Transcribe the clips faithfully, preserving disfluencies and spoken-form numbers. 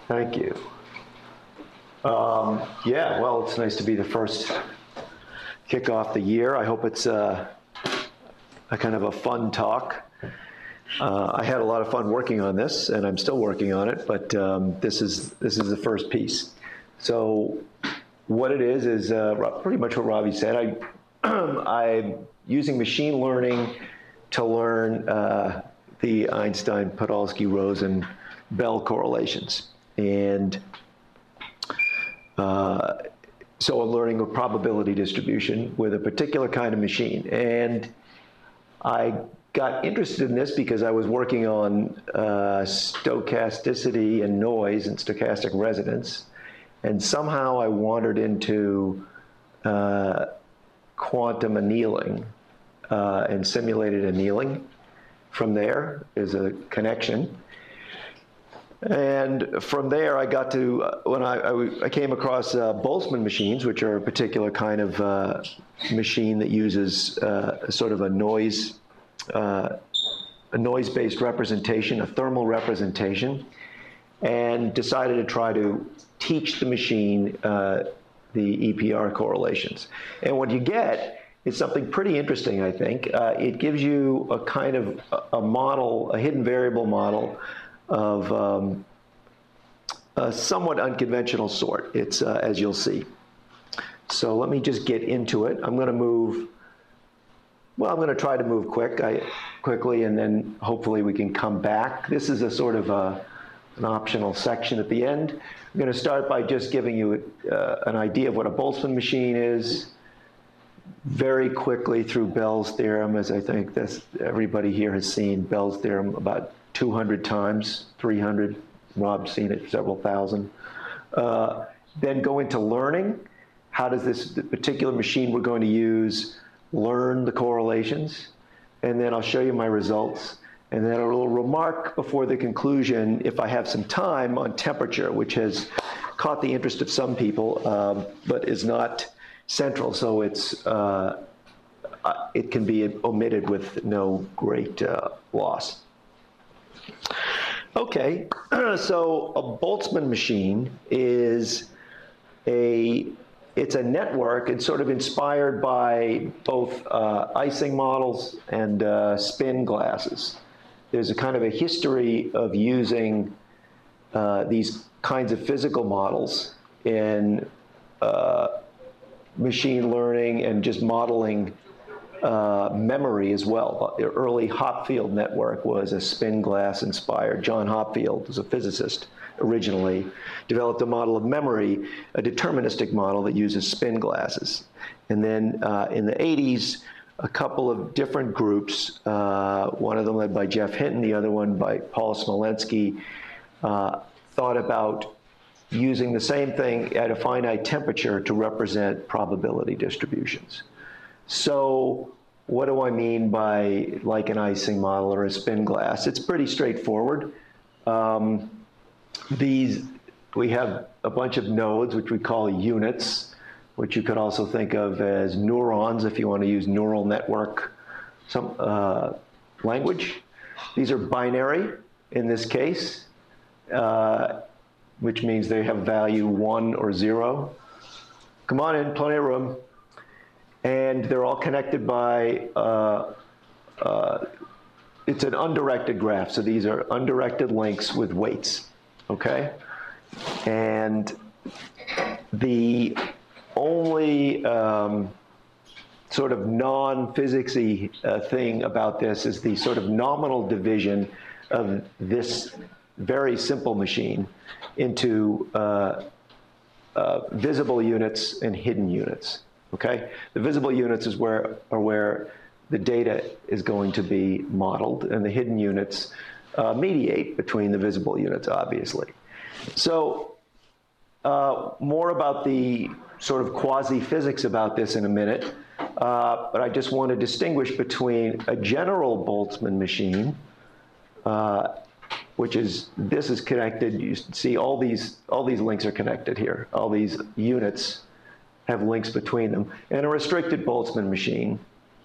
Thank you. Um, yeah, well, it's nice to be the first kick off the year. I hope it's uh, a kind of a fun talk. Uh, I had a lot of fun working on this, and I'm still working on it, but um, this is this is the first piece. So what it is is uh, pretty much what Ravi said. I, I'm using machine learning to learn uh, the Einstein, Podolsky, Rosen, Bell correlations. And uh, so I'm learning a probability distribution with a particular kind of machine. And I got interested in this because I was working on uh, stochasticity and noise and stochastic resonance. And somehow I wandered into uh, quantum annealing uh, and simulated annealing. From there is a connection. And from there, I got to, uh, when I, I, I came across uh, Boltzmann machines, which are a particular kind of uh, machine that uses uh, sort of a noise, uh, a noise-based representation, a thermal representation, and decided to try to teach the machine uh, the E P R correlations. And what you get is something pretty interesting, I think. Uh, it gives you a kind of a model, a hidden variable model of um, a somewhat unconventional sort. It's, uh, as you'll see. So let me just get into it. I'm gonna move, well, I'm gonna try to move quick, I, quickly, and then hopefully we can come back. This is a sort of a, an optional section at the end. I'm gonna start by just giving you uh, an idea of what a Boltzmann machine is, very quickly through Bell's theorem, as I think this, everybody here has seen Bell's theorem about two hundred times, three hundred, Rob's seen it several thousand. Uh, then go into learning. How does this particular machine we're going to use learn the correlations? And then I'll show you my results. And then a little remark before the conclusion, if I have some time, on temperature, which has caught the interest of some people, um, but is not central. So it's, uh, it can be omitted with no great uh, loss. Okay, so a Boltzmann machine is a, it's a network. It's sort of inspired by both uh, Ising models and uh, spin glasses. There's a kind of a history of using uh, these kinds of physical models in uh, machine learning and just modeling Uh, memory as well. The early Hopfield network was a spin glass inspired. John Hopfield was a physicist originally, developed a model of memory, a deterministic model that uses spin glasses. And then uh, in the eighties, a couple of different groups, uh, one of them led by Jeff Hinton, the other one by Paul Smolensky, uh, thought about using the same thing at a finite temperature to represent probability distributions. So what do I mean by like an Ising model or a spin glass? It's pretty straightforward. Um, these, we have a bunch of nodes, which we call units, which you could also think of as neurons if you want to use neural network some uh, language. These are binary in this case, uh, which means they have value one or zero. Come on in, plenty of room. And they're all connected by, uh, uh, it's an undirected graph. So these are undirected links with weights, okay? And the only um, sort of non-physicsy uh, thing about this is the sort of nominal division of this very simple machine into uh, uh, visible units and hidden units. Okay, the visible units is where are where the data is going to be modeled, and the hidden units uh, mediate between the visible units, obviously. So uh, more about the sort of quasi-physics about this in a minute, uh, but I just want to distinguish between a general Boltzmann machine, uh, which is, this is connected. You see all these, all these links are connected here. All these units have links between them. And a restricted Boltzmann machine,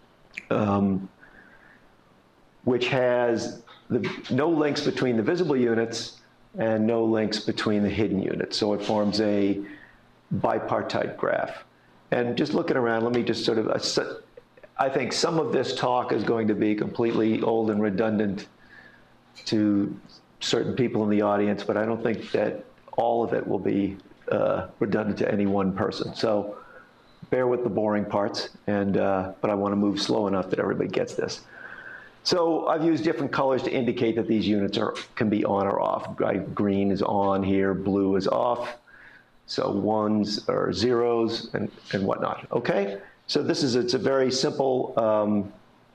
um, which has the, no links between the visible units, and no links between the hidden units. So it forms a bipartite graph. And just looking around, let me just sort of, I think some of this talk is going to be completely old and redundant to certain people in the audience, but I don't think that all of it will be uh, redundant to any one person. So bear with the boring parts, and, uh, but I want to move slow enough that everybody gets this. So I've used different colors to indicate that these units are, can be on or off. Green is on here, blue is off. So ones or zeros and, and whatnot, okay? So this is, it's a very simple um,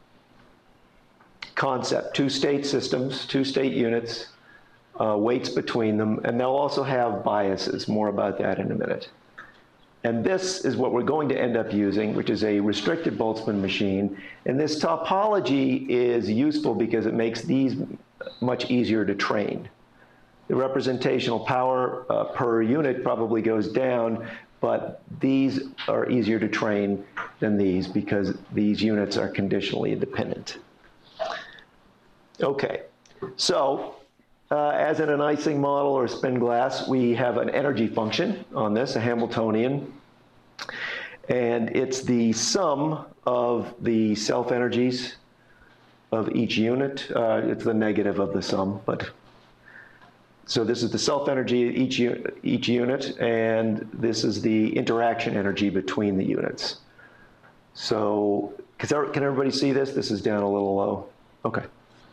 concept. Two state systems, two state units, uh, weights between them, and they'll also have biases. More about that in a minute. And this is what we're going to end up using, which is a restricted Boltzmann machine. And this topology is useful because it makes these much easier to train. The representational power uh, per unit probably goes down, but these are easier to train than these because these units are conditionally independent. Okay, so uh, as in an Ising model or a spin glass, we have an energy function on this, a Hamiltonian, and it's the sum of the self-energies of each unit. Uh, it's the negative of the sum, but so this is the self-energy of each, each unit, and this is the interaction energy between the units. So, can everybody see this? This is down a little low. Okay.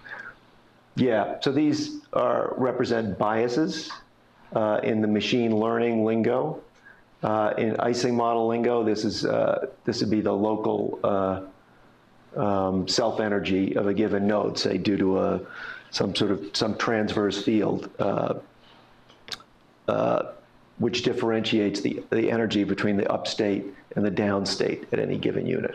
Yeah, so these are, represent biases uh, in the machine learning lingo. Uh, in Ising model lingo, this is uh, this would be the local uh, um, self-energy of a given node, say due to a some sort of some transverse field, uh, uh, which differentiates the the energy between the upstate and the downstate at any given unit.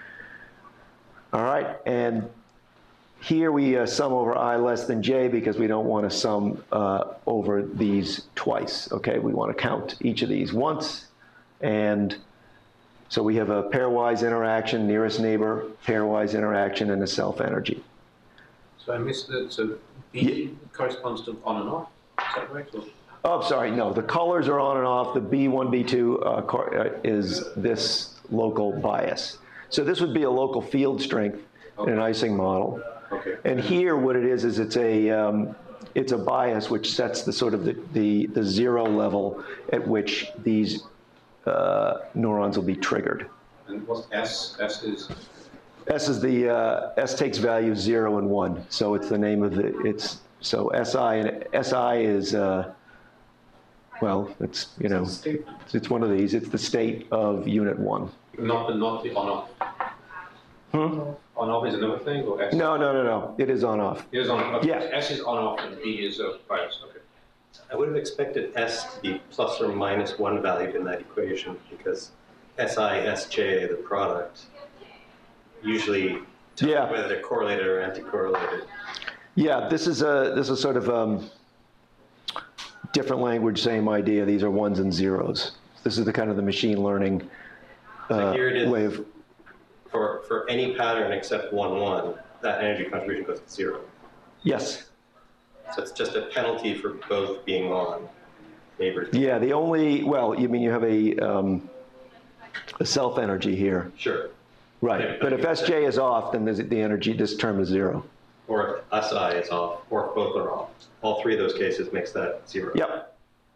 All right, and here we uh, sum over I less than j because we don't want to sum uh, over these twice, okay? We want to count each of these once, and so we have a pairwise interaction, nearest neighbor, pairwise interaction, and a self-energy. So I missed it, so B yeah. corresponds to on and off, is that right? Or? Oh, sorry, no, the colors are on and off. The B one, B two uh, is this local bias. So this would be a local field strength okay. in an Ising model. Okay. And here, what it is is it's a um, it's a bias which sets the sort of the the, the zero level at which these uh, neurons will be triggered. And what's S? S is S is the uh, S takes values zero and one, so it's the name of the it's so S I and S I is uh, well it's you know it's, it's one of these. It's the state of unit one. Not the not the on off. Hmm? On off is another thing, or S? No, no, no, no. It is on off. It is on off. Okay. Yeah. S is on off and B is a bias. Okay. I would have expected S to be plus or minus one valued in that equation because S I, S J, the product, usually tell yeah. whether they're correlated or anti-correlated. Yeah, this is a this is sort of um, different language, same idea. These are ones and zeros. This is the kind of the machine learning uh, so here it is. way of. For, for any pattern except one, one, that energy contribution goes to zero. Yes. So it's just a penalty for both being on neighbors. Yeah, the only, well, you mean you have a, um, a self-energy here. Sure. Right, Yeah, but if S J is off, then the energy, this term is zero. Or if S I is off, or if both are off. All three of those cases makes that zero. Yep.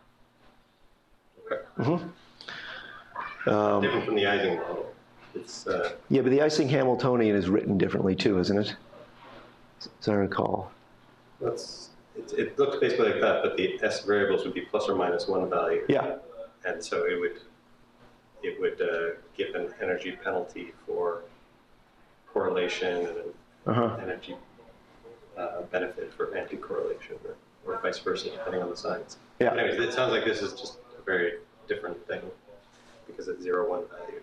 Okay. Mm-hmm. um, Different from the Ising model. It's, uh, yeah, but the Ising Hamiltonian is written differently too, isn't it? As I recall. that's, it, it looks basically like that, but the S variables would be plus or minus one value. Yeah. And so it would, it would uh, give an energy penalty for correlation and an Uh-huh. energy uh, benefit for anti-correlation, or, or vice versa, depending on the science. Yeah. But anyways, it sounds like this is just a very different thing because it's zero one valued.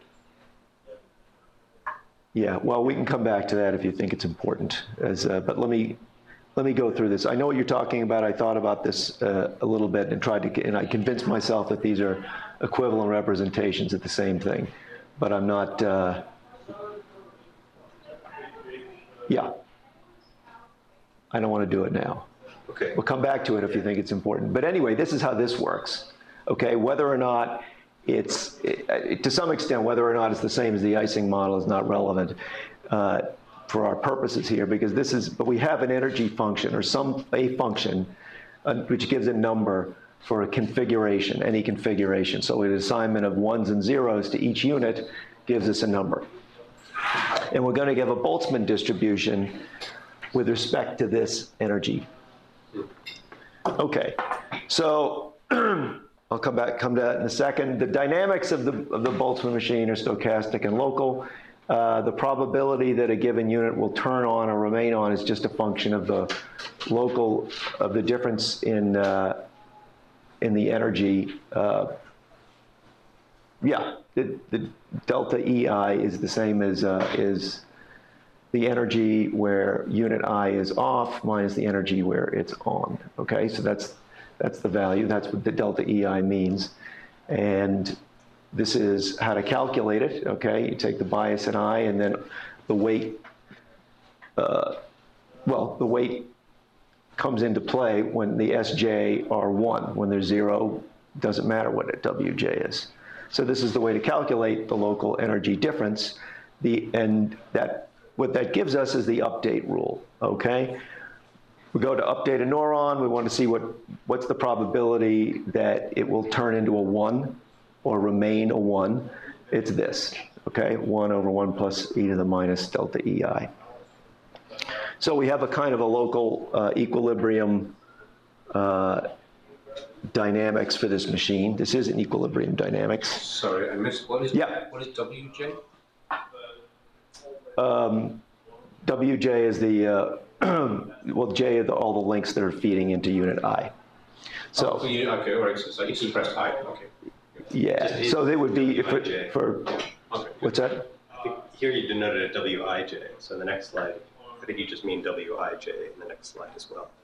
Yeah, well, we can come back to that if you think it's important. As, uh, but let me let me go through this. I know what you're talking about. I thought about this uh, a little bit and tried to, and I convinced myself that these are equivalent representations of the same thing. But I'm not. Uh, yeah. I don't want to do it now. Okay. We'll come back to it if you think it's important. But anyway, this is how this works, okay? Whether or not it's, it, it, to some extent, whether or not it's the same as the Ising model is not relevant uh, for our purposes here, because this is, but we have an energy function or some, a function, uh, which gives a number for a configuration, any configuration. So an assignment of ones and zeros to each unit gives us a number. And we're going to give a Boltzmann distribution with respect to this energy. Okay, so I'll come back, come to that in a second. The dynamics of the, of the Boltzmann machine are stochastic and local. Uh, the probability that a given unit will turn on or remain on is just a function of the local, of the difference in, uh, in the energy. Uh, yeah, the, the delta E I is the same as, uh, is the energy where unit I is off minus the energy where it's on, okay? So that's, that's the value, that's what the delta E I means. And this is how to calculate it, okay? You take the bias in I and then the weight, uh, well, the weight comes into play when the S J are one. When there's zero, doesn't matter what a W J is. So this is the way to calculate the local energy difference. The, and that, what that gives us is the update rule, okay? We go to update a neuron, we want to see what, what's the probability that it will turn into a one or remain a one. It's this, okay? one over one plus e to the minus delta E I. So we have a kind of a local uh, equilibrium uh, dynamics for this machine. This is an equilibrium dynamics. Sorry, I missed, what is, Yeah. what is W J? Um, W J is the, uh, well, J are the, all the links that are feeding into unit I. So, Oh, you, okay, all right, so, so you pressed I, okay. yeah, so they would be, for, for Okay. what's that? I think here you denoted a W I J, so the next slide, I think you just mean W I J in the next slide as well.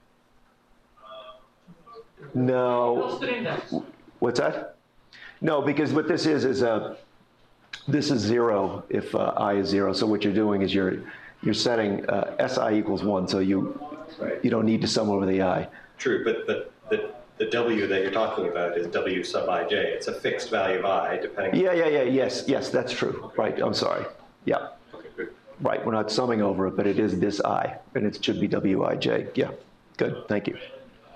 No. What's that? No, because what this is, is a, this is zero if uh, I is zero. So what you're doing is you're, you're setting uh, S I equals one, so you, Right. you don't need to sum over the I. True, but, but the, the W that you're talking about is W sub ij. It's a fixed value of I, depending. Yeah, yeah, yeah, yes, yes, that's true. Right, I'm sorry. Yeah, Okay, good. right, we're not summing over it, but it is this I, and it should be W I J. Yeah, good, thank you.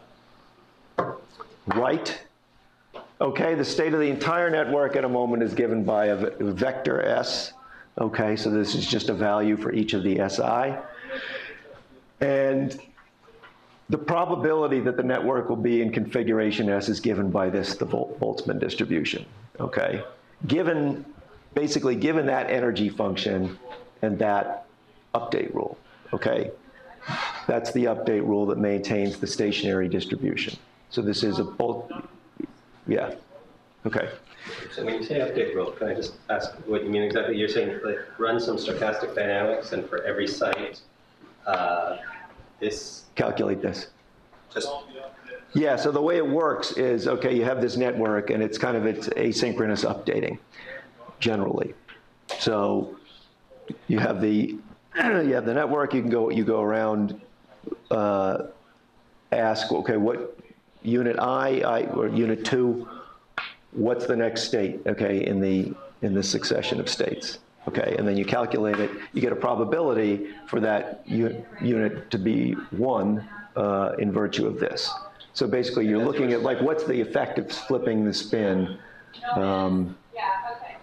Right. Okay, the state of the entire network at a moment is given by a vector S. Okay, so this is just a value for each of the S I. And the probability that the network will be in configuration S is given by this, the Boltzmann distribution. Okay, given, basically given that energy function and that update rule. Okay, that's the update rule that maintains the stationary distribution. So this is a bolt, yeah, okay. So when you say update rule, can I just ask what you mean exactly? You're saying like run some stochastic dynamics, and for every site, uh, this Calculate this. just Yeah, so the way it works is, okay, you have this network and it's kind of, it's asynchronous updating, generally. So you have the, you have the network, you can go, you go around, uh, ask, okay, what unit I, I, or unit two, what's the next state, okay, in the, in the succession of states, okay, and then you calculate it, you get a probability for that unit to be one uh, in virtue of this. So basically you're looking at like, what's the effect of flipping the spin? Um, Yeah, okay.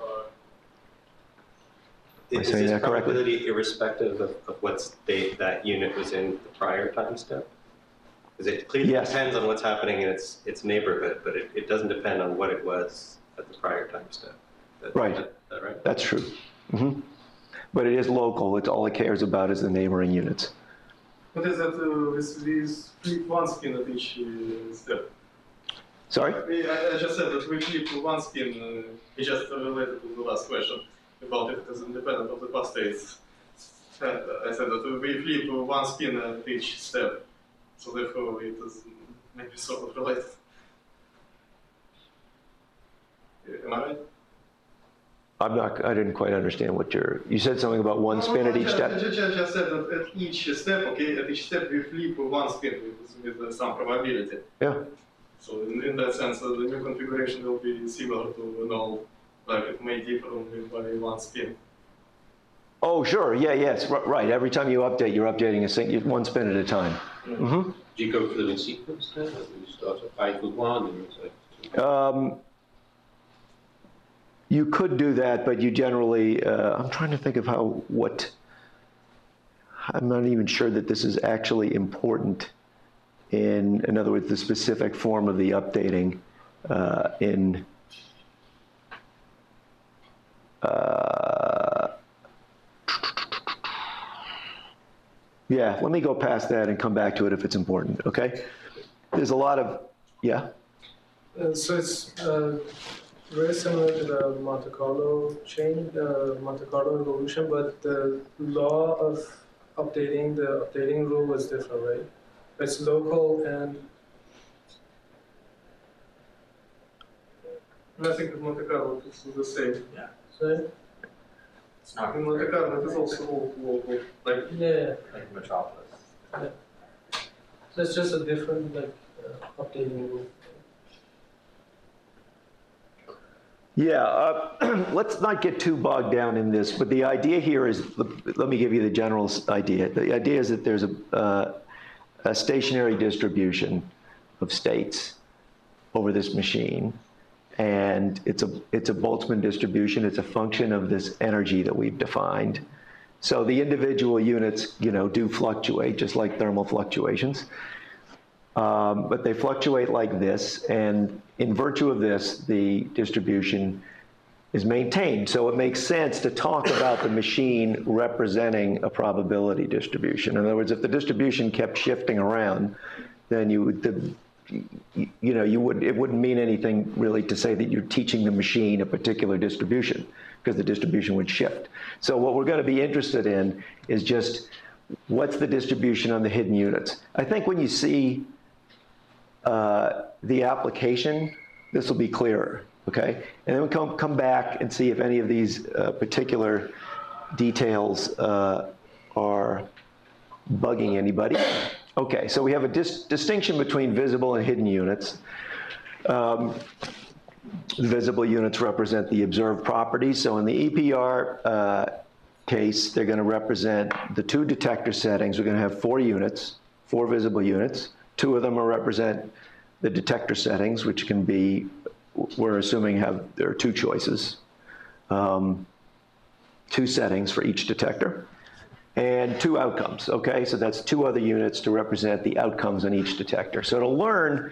Am I is saying this that correctly? probability irrespective of, of what state that unit was in the prior time step? Because it clearly Yes. depends on what's happening in its its neighborhood, but it, it doesn't depend on what it was at the prior time step. That, Right. That, that right? That's true. Mm-hmm. But it is local, it's all it cares about is the neighboring units. What is that uh, with this flip one spin at each uh, step? Sorry? I, I just said that we flip one spin, uh, it's just related to the last question about if it is independent of the past states. Uh, I said that we flip one spin at each step, so therefore it is maybe sort of related. Am I right? I'm not, I didn't quite understand what you're, you said something about one spin at each just, step? Just, just said that at each step, okay, at each step we flip one spin with, with some probability. Yeah. So in, in that sense, uh, the new configuration will be similar to null, like it may differ only by one spin. Oh, sure, yeah, yes, r- right. Every time you update, you're updating a sing- one spin at a time. Mm-hmm. Do you go through in sequence then? Or do you start at five with one and you say two? Um, you could do that, but you generally, uh, I'm trying to think of how, what, I'm not even sure that this is actually important in, in other words, the specific form of the updating uh, in, uh, yeah, let me go past that and come back to it if it's important, okay? There's a lot of, yeah? Uh, so it's uh, very similar to the Monte Carlo chain, the Monte Carlo evolution, but the law of updating, the updating rule was different, right? It's local and I think in Monte Carlo it's the same. Yeah. sorry? It's not In Monte Carlo it is also local, like Yeah, like Metropolis. so it's just a different like uh, updating rule. Yeah, uh, let's not get too bogged down in this, but the idea here is, let me give you the general s- idea. The idea is that there's a, uh, a stationary distribution of states over this machine, and it's a, it's a Boltzmann distribution. It's a function of this energy that we've defined. So the individual units, you know, do fluctuate, just like thermal fluctuations. Um, but they fluctuate like this, and in virtue of this, the distribution is maintained. So it makes sense to talk about the machine representing a probability distribution. In other words, if the distribution kept shifting around, then you would, the, you know, you would, it wouldn't mean anything really to say that you're teaching the machine a particular distribution, because the distribution would shift. So what we're going to be interested in is just what's the distribution on the hidden units. I think when you see uh, the application, this will be clearer, okay? And then we come, come back and see if any of these uh, particular details uh, are bugging anybody. Okay, so we have a dis distinction between visible and hidden units. Um, the visible units represent the observed properties. So in the E P R uh, case, they're going to represent the two detector settings. We're going to have four units, four visible units. Two of them will represent the detector settings, which can be, we're assuming have, there are two choices, um, two settings for each detector, and two outcomes, okay? So that's two other units to represent the outcomes on each detector. So to learn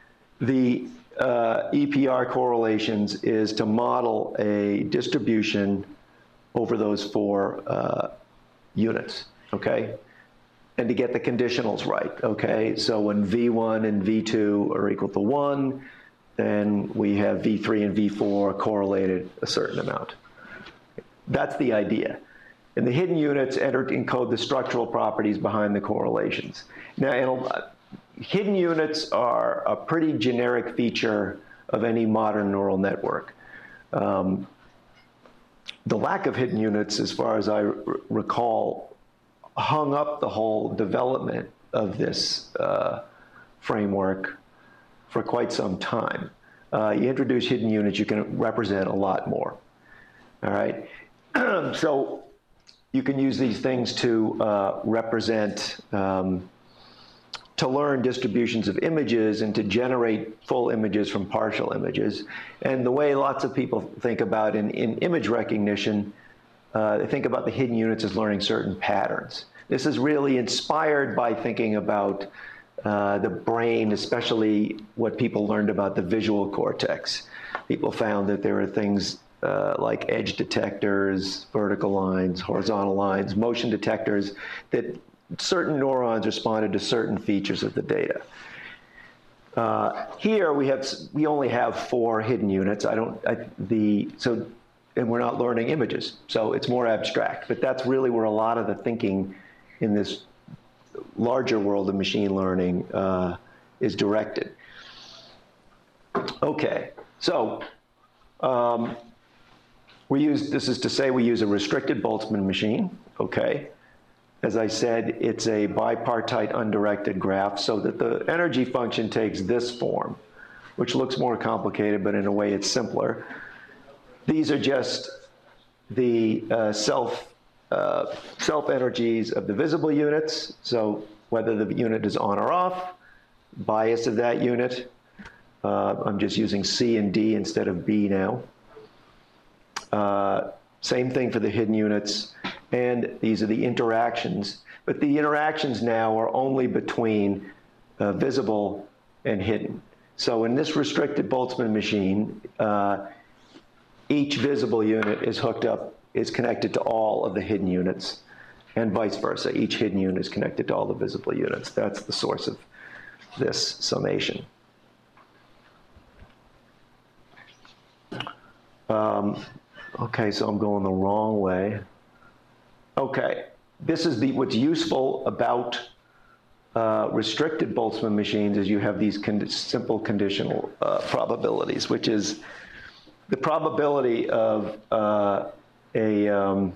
the uh, E P R correlations is to model a distribution over those four uh, units, okay? And to get the conditionals right, okay? So when V one and V two are equal to one, then we have V three and V four correlated a certain amount. That's the idea. And the hidden units enter, encode the structural properties behind the correlations. Now, it'll, hidden units are a pretty generic feature of any modern neural network. Um, the lack of hidden units, as far as I r recall, hung up the whole development of this uh, framework for quite some time. Uh, you introduce hidden units, you can represent a lot more, all right? So you can use these things to uh, represent, um, to learn distributions of images and to generate full images from partial images. And the way lots of people think about in, in image recognition, uh, they think about the hidden units as learning certain patterns. This is really inspired by thinking about uh, the brain, especially what people learned about the visual cortex. People found that there are things uh, like edge detectors, vertical lines, horizontal lines, motion detectors, that certain neurons responded to certain features of the data. Uh, here we have, we only have four hidden units. I don't, I, the, so, and we're not learning images, so it's more abstract, but that's really where a lot of the thinking in this larger world of machine learning uh, is directed. Okay, so um, We use, this is to say we use a restricted Boltzmann machine, okay? As I said, it's a bipartite undirected graph so that the energy function takes this form, which looks more complicated, but in a way it's simpler. These are just the uh, self, uh, self energies of the visible units. So whether the unit is on or off, bias of that unit. Uh, I'm just using C and D instead of B now. Uh, same thing for the hidden units. And these are the interactions. But the interactions now are only between uh, visible and hidden. So in this restricted Boltzmann machine, uh, each visible unit is hooked up, is connected to all of the hidden units, and vice versa. Each hidden unit is connected to all the visible units. That's the source of this summation. Um, okay, so I'm going the wrong way. Okay, this is the, what's useful about uh, restricted Boltzmann machines is you have these con simple conditional uh, probabilities, which is the probability of uh, a, um,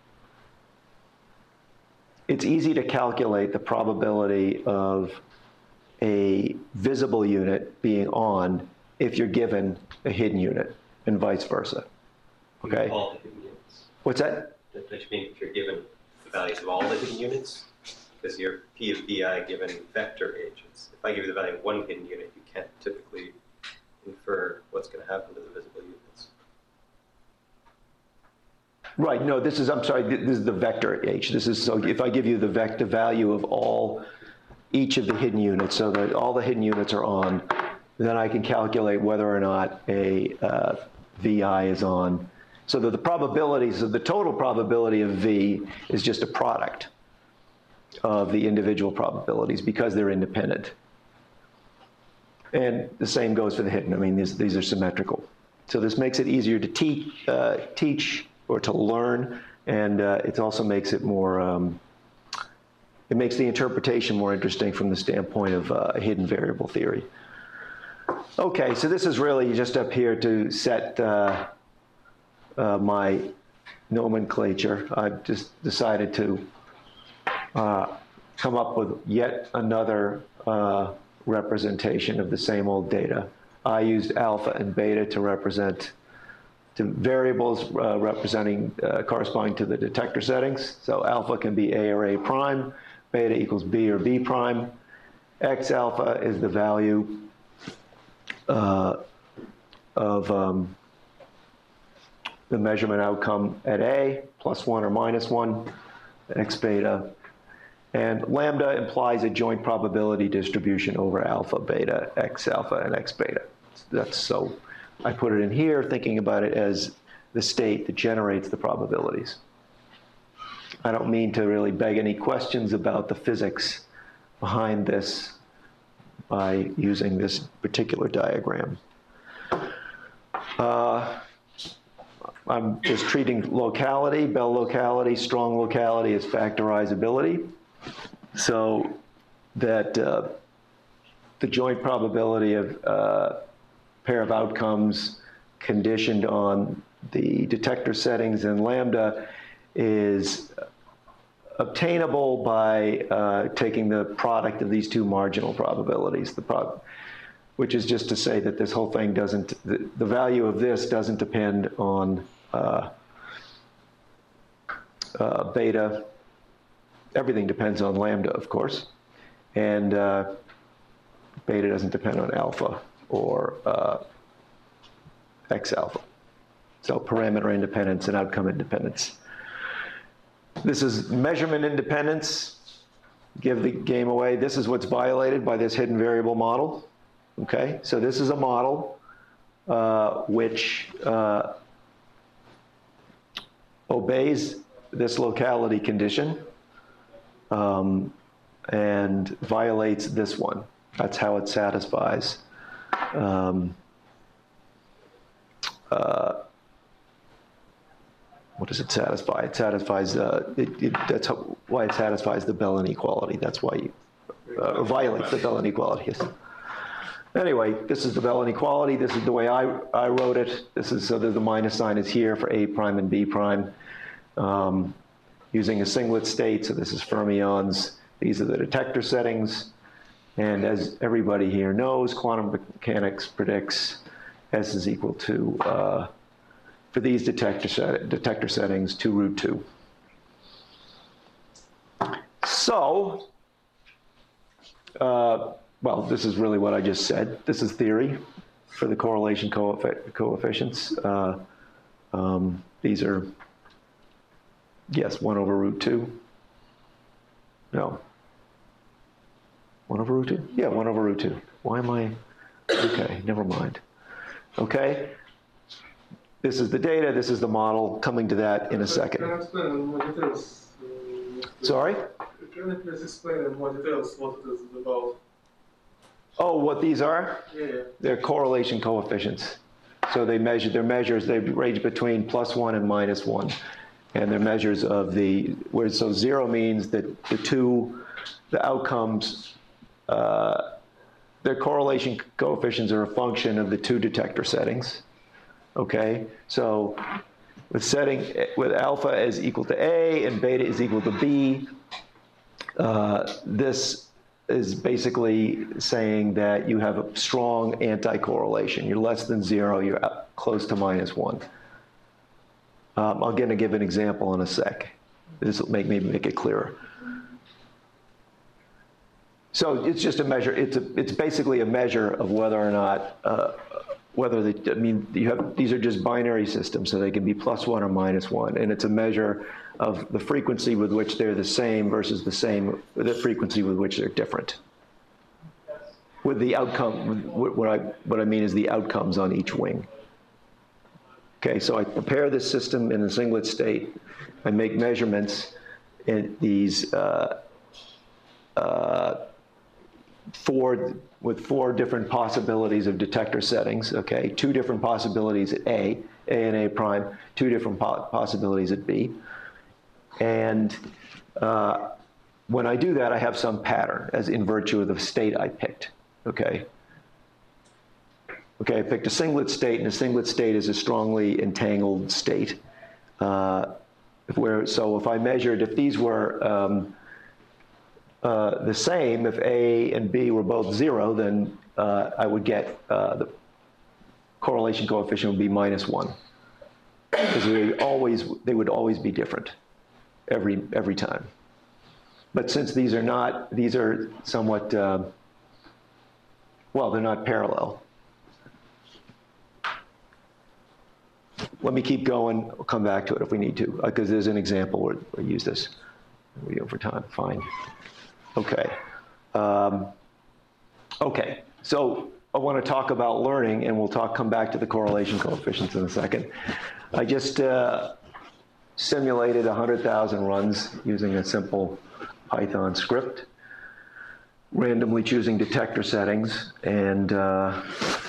it's easy to calculate the probability of a visible unit being on if you're given a hidden unit, and vice versa. Okay? All the hidden units. What's that? That should mean if you're given the values of all the hidden units, because your P of Vi given vector agents. If I give you the value of one hidden unit, you can't typically infer what's going to happen to the visible units. Right, no, this is, I'm sorry, this is the vector H. This is, so if I give you the vector value of all, each of the hidden units, so that all the hidden units are on, then I can calculate whether or not a uh, V I is on. So that the probabilities, of the total probability of V is just a product of the individual probabilities because they're independent. And the same goes for the hidden. I mean, these, these are symmetrical. So this makes it easier to teach, uh, teach or to learn, and uh, it also makes it more, um, it makes the interpretation more interesting from the standpoint of uh, hidden variable theory. Okay, so this is really just up here to set uh, uh, my nomenclature. I've just decided to uh, come up with yet another uh, representation of the same old data. I used alpha and beta to represent to variables uh, representing, uh, corresponding to the detector settings. So alpha can be A or A prime, beta equals B or B prime. X alpha is the value uh, of um, the measurement outcome at A, plus one or minus one, X beta. And lambda implies a joint probability distribution over alpha, beta, X alpha, and X beta. That's so, I put it in here thinking about it as the state that generates the probabilities. I don't mean to really beg any questions about the physics behind this by using this particular diagram. Uh, I'm just treating locality, Bell locality, strong locality as factorizability. So that uh, the joint probability of uh, pair of outcomes conditioned on the detector settings in lambda is obtainable by uh, taking the product of these two marginal probabilities, the prob which is just to say that this whole thing doesn't, the, the value of this doesn't depend on uh, uh, beta. Everything depends on lambda, of course, and uh, beta doesn't depend on alpha or uh, X alpha. So parameter independence and outcome independence. This is measurement independence. Give the game away. This is what's violated by this hidden variable model. Okay, so this is a model uh, which uh, obeys this locality condition um, and violates this one. That's how it satisfies um, uh, what does it satisfy? It satisfies, uh, it, it, that's how, why it satisfies the Bell inequality. That's why you, uh, or violates the Bell inequality. Yes. Anyway, this is the Bell inequality. This is the way I, I wrote it. This is so that the minus sign is here for A prime and B prime. Um, using a singlet state, so this is fermions. These are the detector settings. And as everybody here knows, quantum mechanics predicts S is equal to, uh, for these detector, set, detector settings, two root two. So, uh, well, this is really what I just said. This is theory for the correlation coef coefficients. Uh, um, these are, yes, one over root two. No. one over root two? Yeah, one over root two. Why am I? Okay, never mind. Okay. This is the data. This is the model. Coming to that in a second. Can you explain in more details? Uh, Sorry? Can you please explain in more details what it is about? Oh, what these are? Yeah, yeah. They're correlation coefficients. So they measure, their measures, they range between plus one and minus one. And they're measures of the, where, so zero means that the two, the outcomes, uh, their correlation coefficients are a function of the two detector settings. Okay, so with setting, with alpha is equal to A and beta is equal to B, uh, this is basically saying that you have a strong anti-correlation. You're less than zero, you're close to minus one. Um, I'm going to give an example in a sec. This will make me make it clearer. So it's just a measure, it's, a, it's basically a measure of whether or not, uh, whether they, I mean, you have, these are just binary systems, so they can be plus one or minus one, and it's a measure of the frequency with which they're the same versus the same, the frequency with which they're different. With the outcome, what I, what I mean is the outcomes on each wing. Okay, so I prepare this system in a singlet state. I make measurements in these uh, uh, four, with four different possibilities of detector settings, okay? Two different possibilities at A, A and A prime, two different po possibilities at B. And uh, when I do that, I have some pattern as in virtue of the state I picked, okay? Okay, I picked a singlet state, and a singlet state is a strongly entangled state. Uh, where, so if I measured, if these were um, uh, the same, if A and B were both zero, then uh, I would get, uh, the correlation coefficient would be minus one. Because they always, they would always be different every, every time. But since these are not, these are somewhat, uh, well, they're not parallel. Let me keep going. We'll come back to it if we need to, because there's an example where we use this. We go for time. Fine. Okay. Um, okay. So I want to talk about learning, and we'll talk. Come back to the correlation coefficients in a second. I just uh, simulated one hundred thousand runs using a simple Python script, randomly choosing detector settings and uh,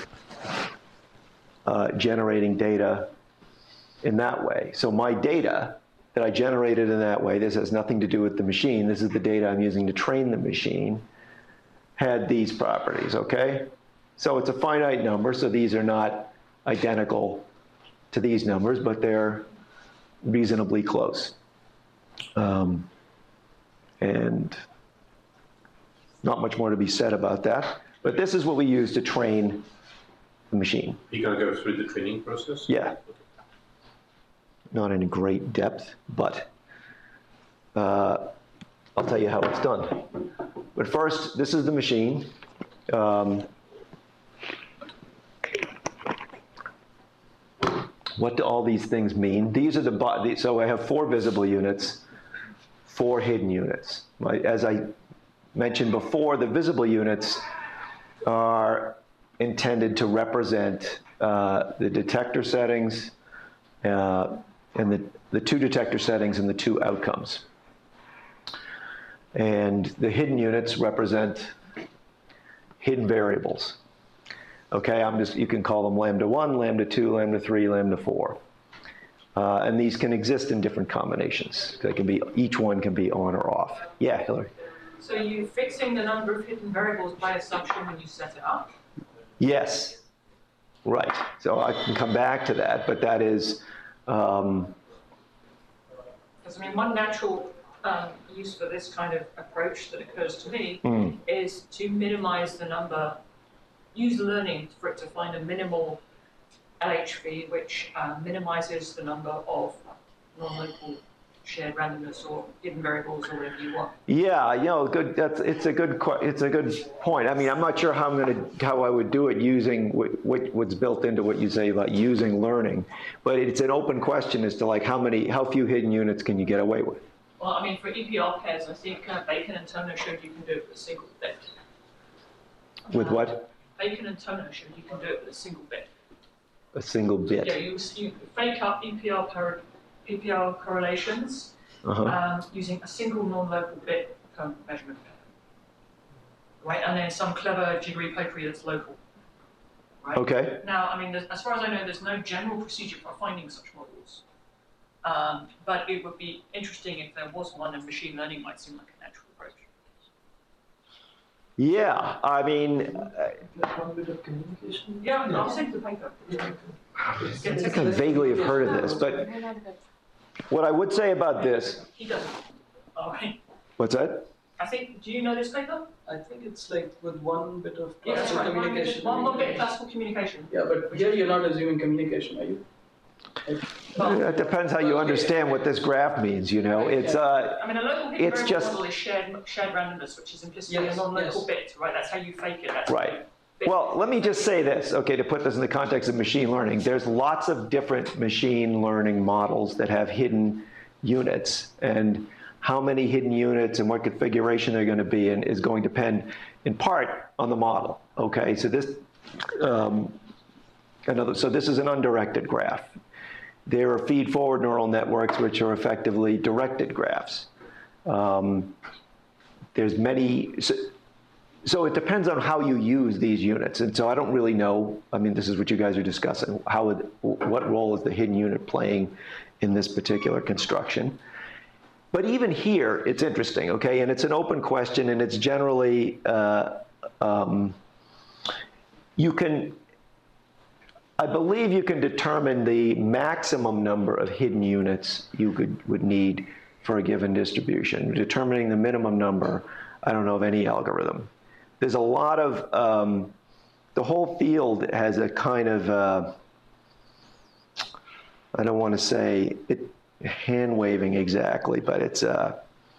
uh, generating data in that way. So my data that I generated in that way, this has nothing to do with the machine, this is the data I'm using to train the machine, had these properties, okay? So it's a finite number, so these are not identical to these numbers, but they're reasonably close. Um, and not much more to be said about that, but this is what we use to train the machine. You can go through the training process? Yeah. Not in great depth, but uh, I'll tell you how it's done. But first, this is the machine. Um, what do all these things mean? These are the, so I have four visible units, four hidden units. As I mentioned before, the visible units are intended to represent uh, the detector settings, uh, and the, the two detector settings and the two outcomes. And the hidden units represent hidden variables. Okay, I'm just, you can call them lambda one, lambda two, lambda three, lambda four. Uh, and these can exist in different combinations. They can be, each one can be on or off. Yeah, Hillary? So you're fixing the number of hidden variables by assumption when you set it up? Yes, right. So I can come back to that, but that is, um, Because I mean, one natural um, use for this kind of approach that occurs to me mm, is to minimize the number, use learning for it to find a minimal L H V, which uh, minimizes the number of non-local shared randomness or hidden variables or whatever you want. yeah, you know, good. That's it's a good que- it's a good point. I mean, I'm not sure how I'm going to how I would do it using what, what what's built into what you say about using learning, but it's an open question as to like how many how few hidden units can you get away with? Well, I mean, for E P R pairs, I think uh, Bacon and Turner showed you can do it with a single bit. With Uh, what? Bacon and Turner showed you can do it with a single bit. A single bit. Yeah, you, you fake up E P R, per, E P R correlations Uh-huh. um, using a single non-local bit per measurement pair. Right, and then some clever jiggery pokery that's local. Right? Okay. Now, I mean, there's- as far as I know, there's no general procedure for finding such models. Um, but it would be interesting if there was one, and machine learning might seem like a natural approach. Yeah, I mean, uh, One bit of communication. Yeah, I'll send the paper. I think I vaguely have heard of this, but what I would say about this, He doesn't. All right. what's that? I think, do you know this paper? I think it's like with one bit of Yeah, that's classical right. One, communication. one more bit of classical communication. Yeah, but here you're not assuming communication, are you? Well, It depends how you understand what this graph means, you know? It's, uh, I mean, a local hidden It's variable just- model is shared, shared randomness, which is implicitly Yes, a non-local yes. bit, right? That's how you fake it. That's right. Well, let me just say this, okay, to put this in the context of machine learning. There's lots of different machine learning models that have hidden units, and how many hidden units and what configuration they're going to be in is going to depend in part on the model, okay? So this, um, another, so this is an undirected graph. There are feed-forward neural networks, which are effectively directed graphs. Um, there's many, so, so it depends on how you use these units. And so I don't really know, I mean, this is what you guys are discussing, how, would, what role is the hidden unit playing in this particular construction? But even here, it's interesting, okay? And it's an open question, and it's generally, uh, um, you can, I believe you can determine the maximum number of hidden units you could, would need for a given distribution. Determining the minimum number, I don't know of any algorithm. There's a lot of, um, the whole field has a kind of, uh, I don't want to say it, hand waving exactly, but it's, uh,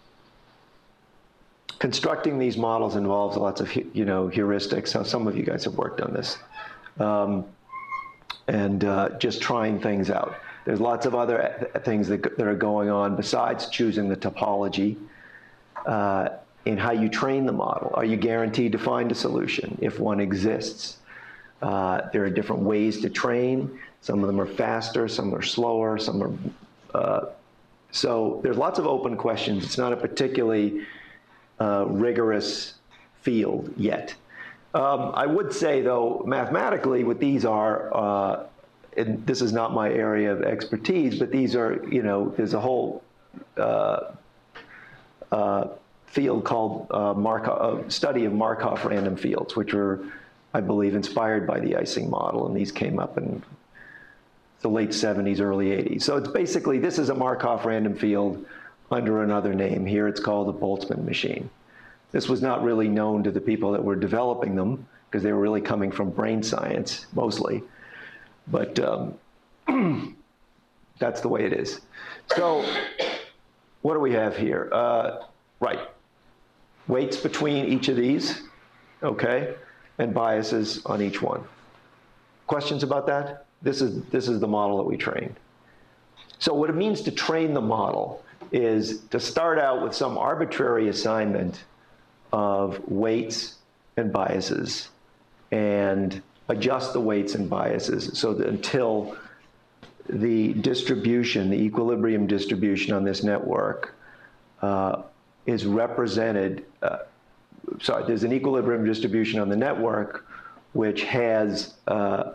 constructing these models involves lots of, you know, heuristics. So some of you guys have worked on this. Um, and uh, just trying things out. There's lots of other things that, that are going on besides choosing the topology uh, in how you train the model. Are you guaranteed to find a solution if one exists? Uh, there are different ways to train. Some of them are faster, some are slower, some are, uh, so there's lots of open questions. It's not a particularly uh, rigorous field yet. Um, I would say, though, mathematically, what these are, uh, and this is not my area of expertise, but these are, you know, there's a whole uh, uh, field called uh, Markov, uh, study of Markov random fields, which were, I believe, inspired by the Ising model, and these came up in the late seventies, early eighties. So it's basically, this is a Markov random field under another name. Here it's called a Boltzmann machine. This was not really known to the people that were developing them because they were really coming from brain science, mostly. But um, that's the way it is. So what do we have here? Uh, right, weights between each of these, okay, and biases on each one. Questions about that? This is, this is the model that we trained. So what it means to train the model is to start out with some arbitrary assignment of weights and biases and adjust the weights and biases so that until the distribution, the equilibrium distribution on this network uh, is represented, uh, sorry, there's an equilibrium distribution on the network which has uh,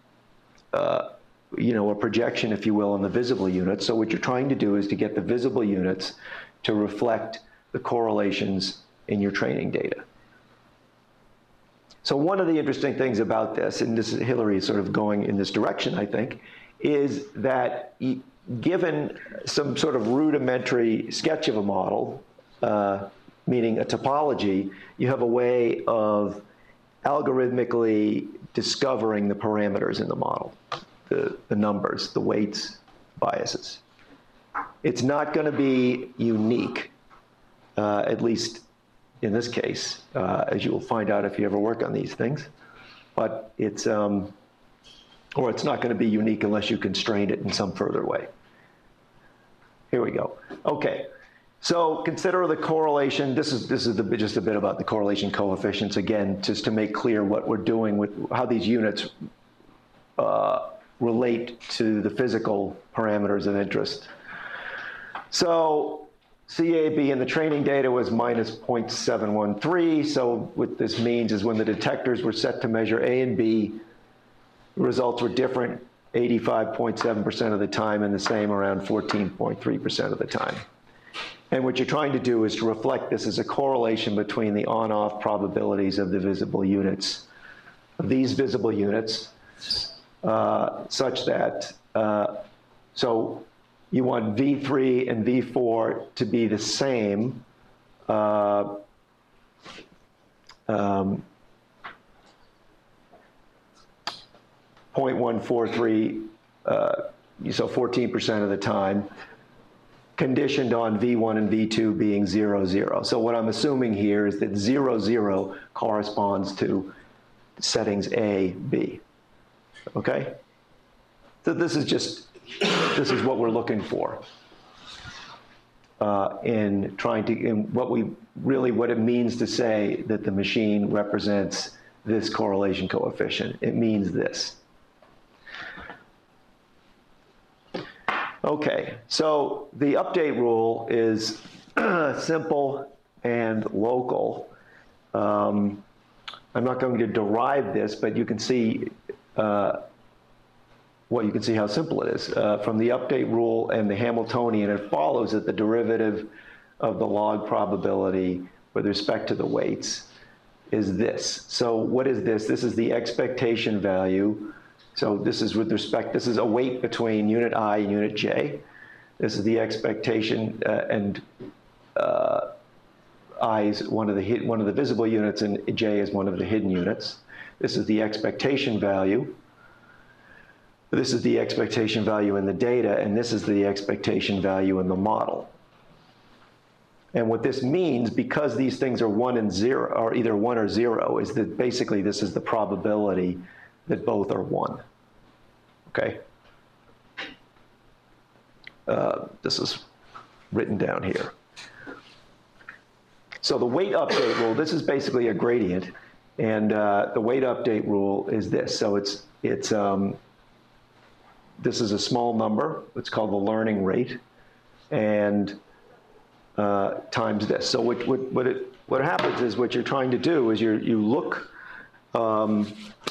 uh, you know, a projection, if you will, on the visible units. So what you're trying to do is to get the visible units to reflect the correlations in your training data. So one of the interesting things about this, and this is Hillary is sort of going in this direction, I think, is that y- given some sort of rudimentary sketch of a model, uh, meaning a topology, you have a way of algorithmically discovering the parameters in the model, the, the numbers, the weights, biases. It's not going to be unique, uh, at least in this case, uh, as you will find out if you ever work on these things. But it's, um, or it's not going to be unique unless you constrain it in some further way. Here we go. Okay. So consider the correlation. This is, this is the, just a bit about the correlation coefficients, again, just to make clear what we're doing with how these units uh, relate to the physical parameters of interest. So C A B in the training data was minus zero point seven one three. So what this means is when the detectors were set to measure A and B, the results were different eighty-five point seven percent of the time and the same around fourteen point three percent of the time. And what you're trying to do is to reflect this as a correlation between the on-off probabilities of the visible units, of these visible units, uh, such that, uh, so you want V three and V four to be the same, uh, um, zero point one four three, uh, so fourteen percent of the time, conditioned on V one and V two being zero, zero. So what I'm assuming here is that zero, zero corresponds to settings A, B, okay? So this is just, this is what we're looking for uh, in trying to, in what we, really what it means to say that the machine represents this correlation coefficient. It means this. Okay, so the update rule is simple and local. Um, I'm not going to derive this, but you can see, uh, well, you can see how simple it is. Uh, from the update rule and the Hamiltonian, it follows that the derivative of the log probability with respect to the weights is this. So what is this? This is the expectation value. So this is with respect, this is a weight between unit I and unit J. This is the expectation, uh, and uh, I is one of the hid, one of the visible units, and J is one of the hidden units. This is the expectation value. This is the expectation value in the data, and this is the expectation value in the model. And what this means, because these things are one and zero, or either one or zero, is that basically this is the probability that both are one, okay? Uh, this is written down here. So the weight update rule, this is basically a gradient, and uh, the weight update rule is this. So it's, it's um, this is a small number, it's called the learning rate, and uh, times this. So what, what, what, it, what happens is what you're trying to do is you you look, um,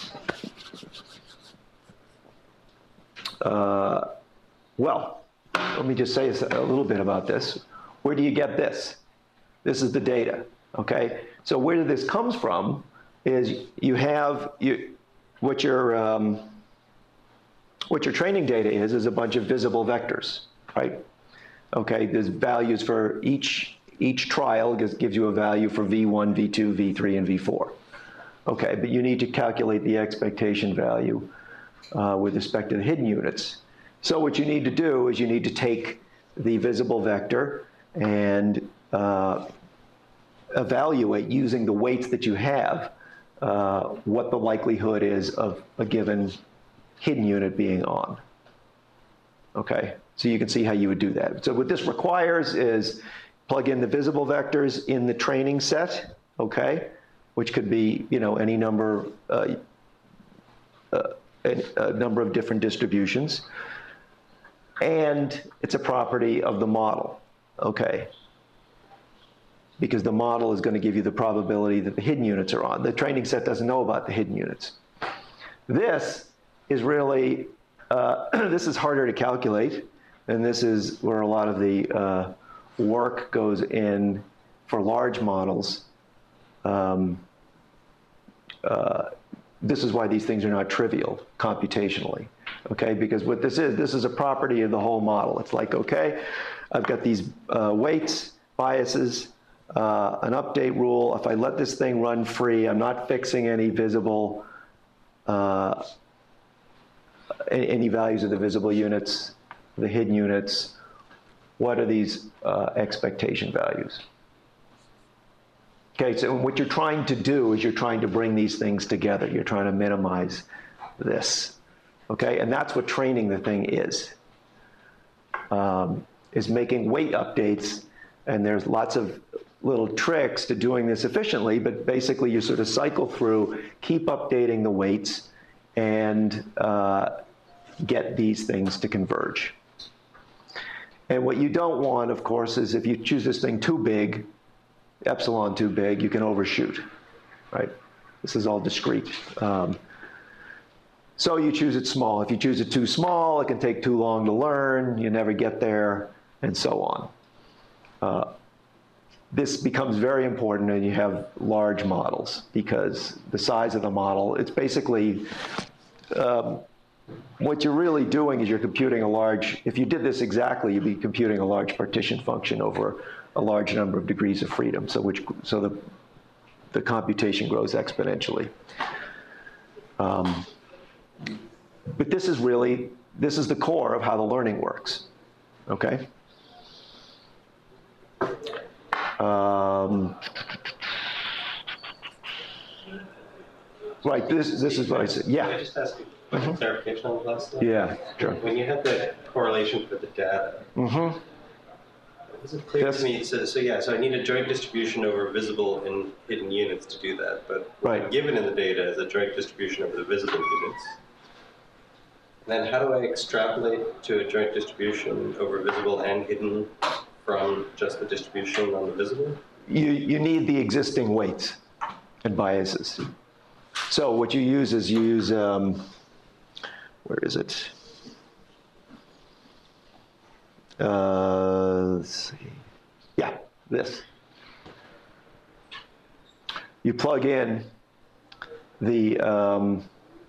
Uh, well, let me just say a little bit about this. Where do you get this? This is the data, okay? So where this comes from is you have, you, what, your, um, what your training data is, is a bunch of visible vectors, right? Okay, there's values for each, each trial gives, gives you a value for V one, V two, V three, and V four. Okay, but you need to calculate the expectation value Uh, with respect to the hidden units. So what you need to do is you need to take the visible vector and uh, evaluate, using the weights that you have, uh, what the likelihood is of a given hidden unit being on. Okay, so you can see how you would do that. So what this requires is plug in the visible vectors in the training set, okay, which could be, you know, any number, uh, uh, a number of different distributions, and it's a property of the model, okay? Because the model is going to give you the probability that the hidden units are on. The training set doesn't know about the hidden units. This is really, uh, this is harder to calculate, and this is where a lot of the uh, work goes in for large models. Um, uh, this is why these things are not trivial computationally, okay? Because what this is, this is a property of the whole model. It's like, okay, I've got these uh, weights, biases, uh, an update rule. If I let this thing run free, I'm not fixing any visible, uh, any, any values of the visible units, the hidden units. What are these uh, expectation values? Okay, so what you're trying to do is you're trying to bring these things together. You're trying to minimize this, okay? And that's what training the thing is, um, is making weight updates. And there's lots of little tricks to doing this efficiently, but basically you sort of cycle through, keep updating the weights, and uh, get these things to converge. And what you don't want, of course, is if you choose this thing too big, epsilon too big, you can overshoot, right? This is all discrete. Um, so you choose it small. If you choose it too small, it can take too long to learn, you never get there, and so on. Uh, this becomes very important when you have large models, because the size of the model, it's basically, um, what you're really doing is you're computing a large, if you did this exactly, you'd be computing a large partition function over a large number of degrees of freedom, so which so the the computation grows exponentially. Um, but this is really this is the core of how the learning works. Okay. Um, right. This this is what I said. Yeah. Can I just ask you a Mm-hmm. clarification on the last slide? Yeah. Sure. When you have the correlation for the data, Mm-hmm. it wasn't clear Yes. to me. So, so yeah, so I need a joint distribution over visible and hidden units to do that. But Right. given in the data is a joint distribution over the visible units. And then how do I extrapolate to a joint distribution over visible and hidden from just the distribution on the visible? You, you need the existing weights and biases. So what you use is you use, um, where is it? Uh, let's see. Yeah, this. You plug in the, um,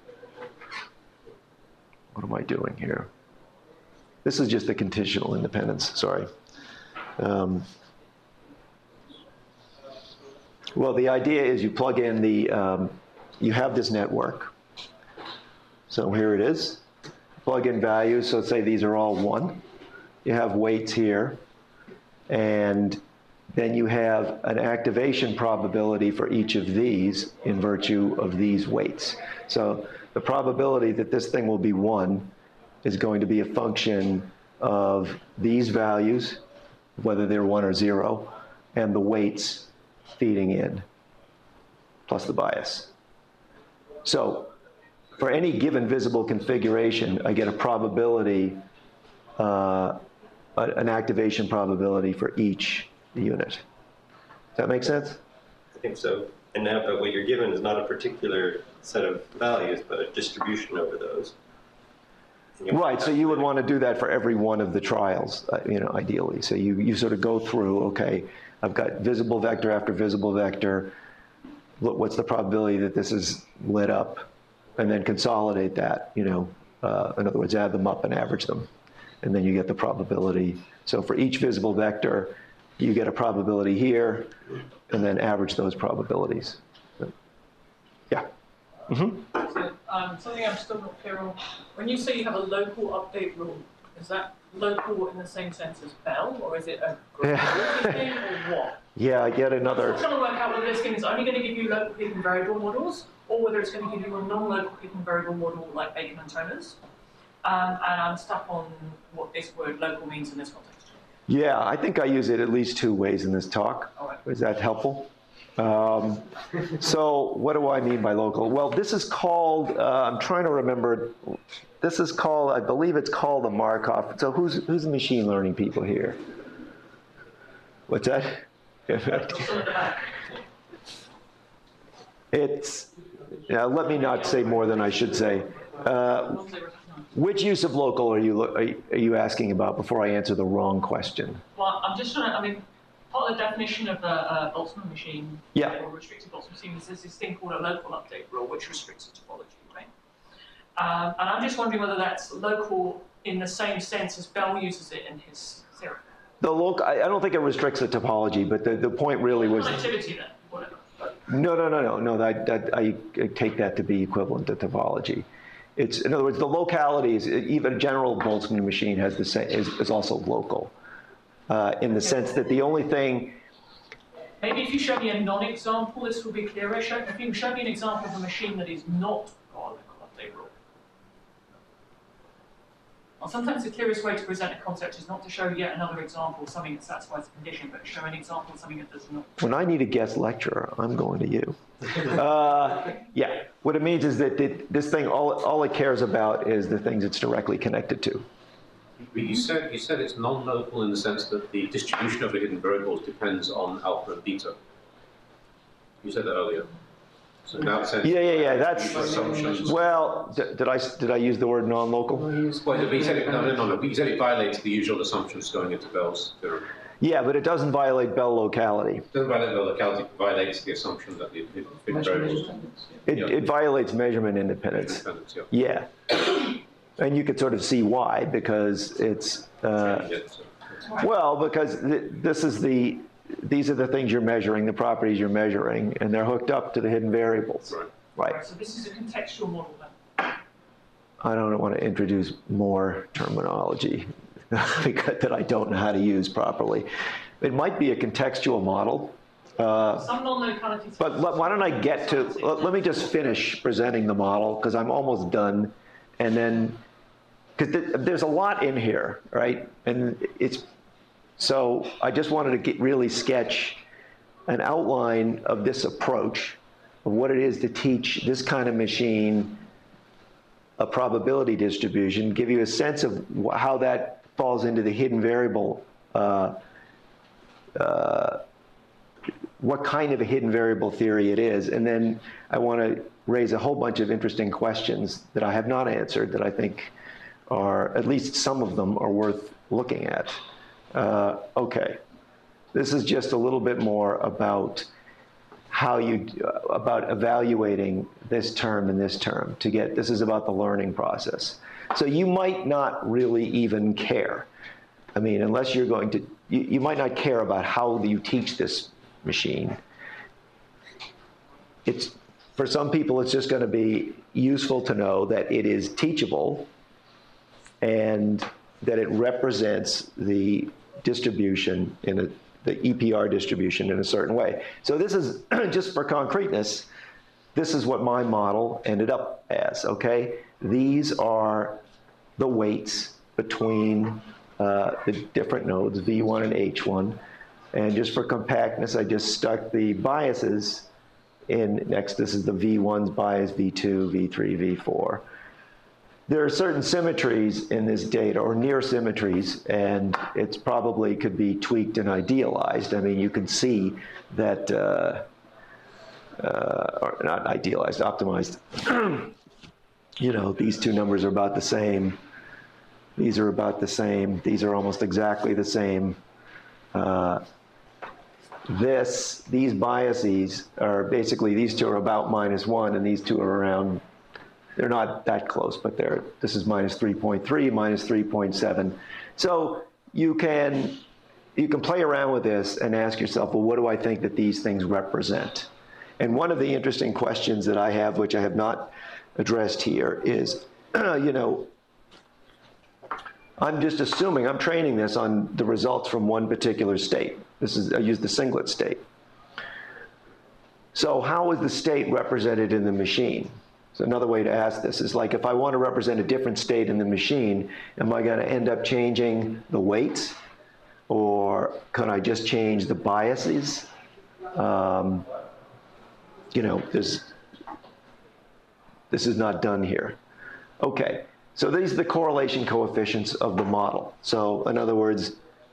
what am I doing here? This is just the conditional independence, sorry. Um, well, the idea is you plug in the, um, you have this network. So here it is. Plug in values, so let's say these are all one. You have weights here, and then you have an activation probability for each of these in virtue of these weights. So the probability that this thing will be one is going to be a function of these values, whether they're one or zero, and the weights feeding in, plus the bias. So for any given visible configuration, I get a probability, uh, an activation probability for each unit. Does that make sense? I think so. And now, but what you're given is not a particular set of values, but a distribution over those. And you Right, so you would want to do that for every one of the trials, uh, you know, ideally. So you, you sort of go through, okay, I've got visible vector after visible vector. What- What's the probability that this is lit up? And then consolidate that, you know, uh, in other words, add them up and average them. And then you get the probability. So for each visible vector, you get a probability here, and then average those probabilities. Yeah. Mm-hmm. So, um, something I'm still not clear on. When you say you have a local update rule, is that local in the same sense as Bell, or is it a Yeah. global thing, or what? Yeah, yet I'm another. trying to work out whether this thing is only going to give you local hidden variable models, or whether it's going to give you a non-local hidden variable model like Bacon and Toners. Um, and I'm stuck on what this word local means in this context. Yeah, I think I use it at least two ways in this talk. All right. Is that helpful? Um, so what do I mean by local? Well, this is called, uh, I'm trying to remember, this is called, I believe it's called a Markov. So who's, who's the machine learning people here? What's that? It's, yeah, let me not say more than I should say. Uh, which use of local are you, are you asking about before I answer the wrong question? Well, I'm just trying to, I mean, part of the definition of a, a Boltzmann machine, Yeah. or restricted Boltzmann machine, there's this thing called a local update rule, which restricts the topology, right? Um, and I'm just wondering whether that's local in the same sense as Bell uses it in his theorem. The local, I, I don't think it restricts the topology, but the, the point really was, Connectivity then, whatever. no, no, no, no, no, that, that, I I take that to be equivalent to topology. It's, in other words, the locality is, even a general Boltzmann machine has the same, is, is also local, uh, in the sense that the only thing, Maybe if you show me a non-example, this will be clearer. Show, if you can show me an example of a machine that is not got a local update rule. Well, sometimes the clearest way to present a concept is not to show yet another example of something that satisfies the condition, but to show an example of something that does not. when I need a guest lecturer, I'm going to you. Uh, yeah, what it means is that it, this thing, all, all it cares about is the things it's directly connected to. But you said, you said it's non-local in the sense that the distribution of the hidden variables depends on alpha and beta. You said that earlier. So now it says. Yeah, yeah, yeah, that's, Assumptions. well, d- did I, did I use the word non-local? Well, but you said it, no, no, no, no, but you said it violates the usual assumptions going into Bell's theorem. Yeah, but it doesn't violate Bell locality. It doesn't violate the locality, it violates the assumption that the hidden hidden variables. It, Yeah. it violates measurement independence. Independence, yeah. Yeah. And you could sort of see why, because it's, uh, Yeah, so- well, because th- this is the, these are the things you're measuring, the properties you're measuring, and they're hooked up to the hidden variables. Right. Right. Right, so this is a contextual model then. I don't want to introduce more terminology because that I don't know how to use properly. It might be a contextual model. Uh, Some non-locality. But let- why don't I get to, let, let me just finish presenting the model, because I'm almost done. And then, because th- there's a lot in here, right? And it's, so I just wanted to get, really sketch an outline of this approach, of what it is to teach this kind of machine a probability distribution, give you a sense of wh- how that falls into the hidden variable, uh, uh, what kind of a hidden variable theory it is. And then I want to raise a whole bunch of interesting questions that I have not answered that I think are, at least some of them are worth looking at. Uh, okay, this is just a little bit more about how you, uh, about evaluating this term and this term to get, this is about the learning process. So you might not really even care. I mean, unless you're going to, you, you might not care about how you teach this machine. It's, for some people, it's just going to be useful to know that it is teachable and that it represents the distribution in a, the E P R distribution in a certain way. So this is, just for concreteness, this is what my model ended up as, okay? These are the weights between uh, the different nodes, V one and H one. And just for compactness, I just stuck the biases in next. This is the V one's bias, V two, V three, V four. There are certain symmetries in this data, or near symmetries, and it's probably could be tweaked and idealized. I mean, you can see that, uh, uh, or not idealized, optimized. You know, these two numbers are about the same. These are about the same. These are almost exactly the same. Uh, this, these biases are basically, these two are about minus one, and these two are around, they're not that close, but they're, this is minus three point three, minus three point seven. So you can, you can play around with this and ask yourself, well, what do I think that these things represent? And one of the interesting questions that I have, which I have not addressed here, is, you know, I'm just assuming, I'm training this on the results from one particular state. This is, I use the singlet state. So how is the state represented in the machine? So another way to ask this is like, if I want to represent a different state in the machine, am I going to end up changing the weights? Or can I just change the biases? Um, you know, this, this is not done here. Okay. So these are the correlation coefficients of the model. So in other words,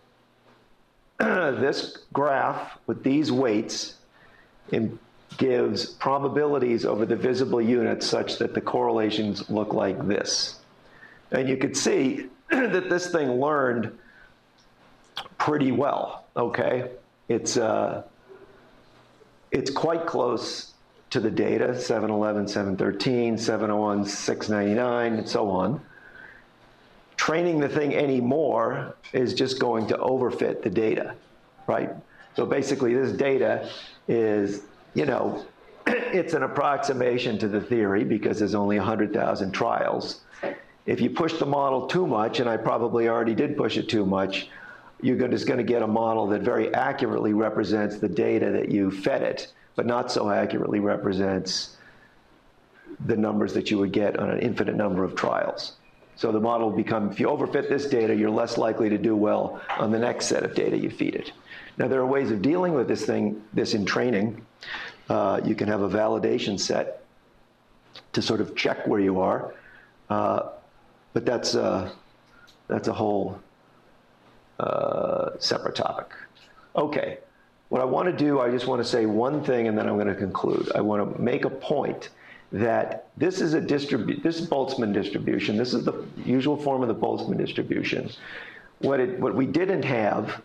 this graph with these weights in, gives probabilities over the visible units such that the correlations look like this. And you could see that this thing learned pretty well, okay? it's, uh, it's quite close to the data, seven eleven, seven thirteen, seven oh one, six ninety-nine, and so on. Training the thing anymore is just going to overfit the data, right? So basically this data is, you know, it's an approximation to the theory because there's only one hundred thousand trials. If you push the model too much, and I probably already did push it too much, you're just going to get a model that very accurately represents the data that you fed it, but not so accurately represents the numbers that you would get on an infinite number of trials. So the model will become, if you overfit this data, you're less likely to do well on the next set of data you feed it. Now, there are ways of dealing with this thing, this in training. Uh, you can have a validation set to sort of check where you are. Uh, but that's, uh, that's a whole uh, separate topic. Okay, what I want to do, I just want to say one thing and then I'm going to conclude. I want to make a point that this is a distribu this is Boltzmann distribution. This is the usual form of the Boltzmann distribution. What, it, what we didn't have,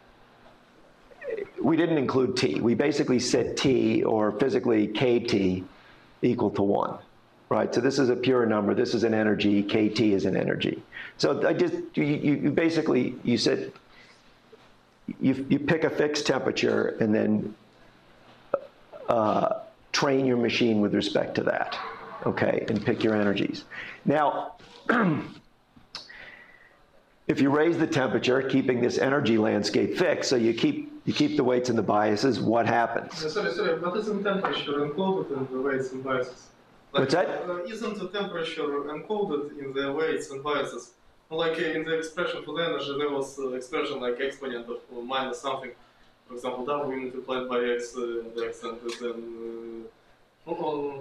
we didn't include T. We basically said T, or physically K T, equal to one, right? So this is a pure number. This is an energy. K T is an energy. So I just, you, you basically, you said, you, you pick a fixed temperature and then uh, train your machine with respect to that, okay, and pick your energies. Now, if you raise the temperature, keeping this energy landscape fixed, so you keep you keep the weights and the biases, what happens? Uh, sorry, sorry, but isn't temperature encoded in the weights and biases? Like, What's that? Uh, isn't the temperature encoded in the weights and biases? Like uh, in the expression for the energy, there was uh, expression like exponent of uh, minus something. For example, W multiplied by X, uh, the X and then. Uh, oh,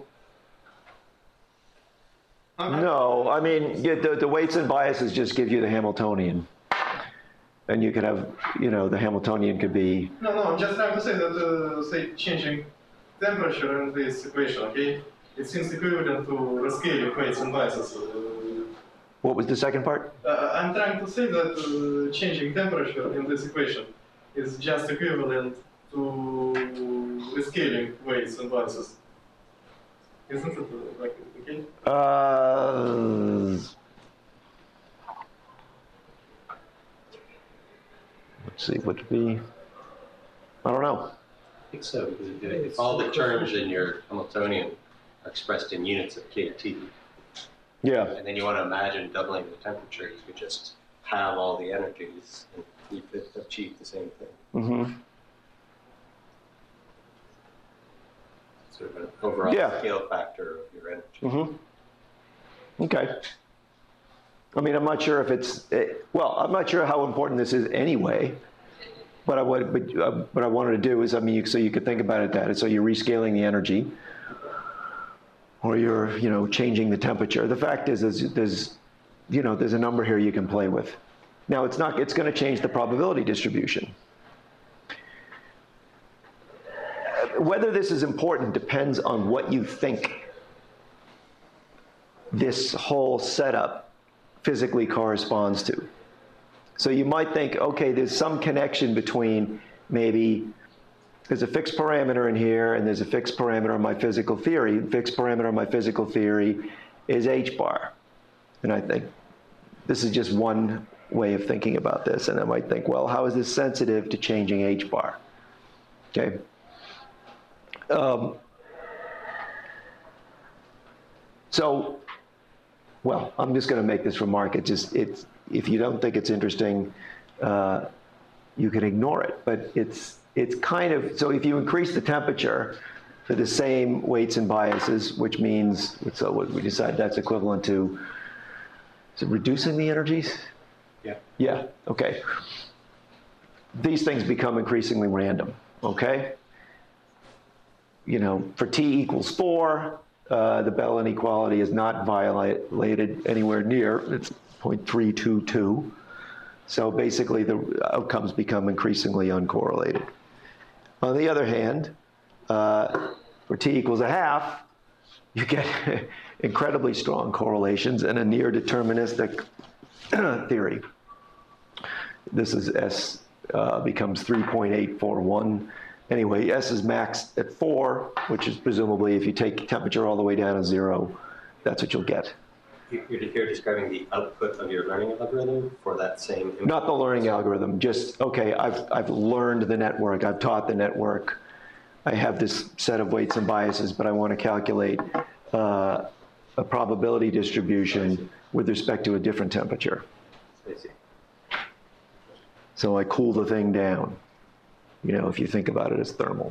oh. No, I mean, yeah, the, the weights and biases just give you the Hamiltonian. And you could have, you know, the Hamiltonian could be... No, no, I'm just trying to say that, uh, say, changing temperature in this equation, okay? It seems equivalent to rescaling weights and biases. Uh, What was the second part? uh, I'm trying to say that uh, changing temperature in this equation is just equivalent to rescaling weights and biases. Isn't it uh, like, okay? Uh, let's see, what would be... I don't know. I think so, because if, if all the terms in your Hamiltonian are expressed in units of K T, Yeah. and then you want to imagine doubling the temperature, you could just have all the energies and you could achieve the same thing. Mm-hmm. Sort of an overall Yeah. scale factor of your energy. Mm-hmm. Okay. I mean, I'm not sure if it's, it, well, I'm not sure how important this is anyway, but I, what, but, uh, what I wanted to do is, I mean, you, so you could think about it that, so you're rescaling the energy, or you're, you know, changing the temperature. The fact is, is there's, you know, there's a number here you can play with. Now, it's not, it's going to change the probability distribution. Whether this is important depends on what you think this whole setup physically corresponds to. So you might think, okay, there's some connection between maybe there's a fixed parameter in here and there's a fixed parameter in my physical theory. The fixed parameter in my physical theory is H bar. And I think this is just one way of thinking about this. And I might think, well, how is this sensitive to changing H bar? Okay. Um, so, well, I'm just going to make this remark. It just, it's, if you don't think it's interesting, uh, you can ignore it. But it's, it's kind of, so if you increase the temperature for the same weights and biases, which means, so what we decide that's equivalent to, is it reducing the energies? Yeah. Yeah, okay. These things become increasingly random, okay? You know, for T equals four, uh, the Bell inequality is not violated anywhere near, it's zero point three two two. So basically the outcomes become increasingly uncorrelated. On the other hand, uh, for T equals a half, you get incredibly strong correlations and a near deterministic theory. This is S uh, becomes three point eight four one. Anyway, S is maxed at four, which is presumably if you take temperature all the way down to zero, that's what you'll get. You're, you're describing the output of your learning algorithm for that same input? Not the learning algorithm, just, okay, I've, I've learned the network, I've taught the network, I have this set of weights and biases, but I want to calculate uh, a probability distribution with respect to a different temperature. I see. So I cool the thing down, you know, if you think about it as thermal.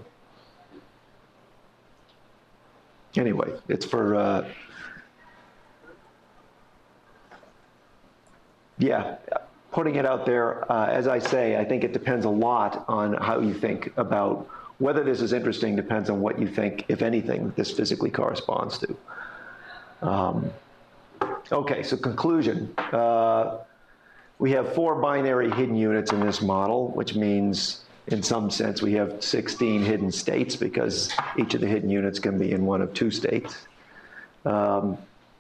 Anyway, it's for, uh, yeah, putting it out there, uh, as I say, I think it depends a lot on how you think about whether this is interesting, depends on what you think, if anything, this physically corresponds to. Um, okay, so conclusion. Uh, we have four binary hidden units in this model, which means in some sense we have sixteen hidden states because each of the hidden units can be in one of two states. Um,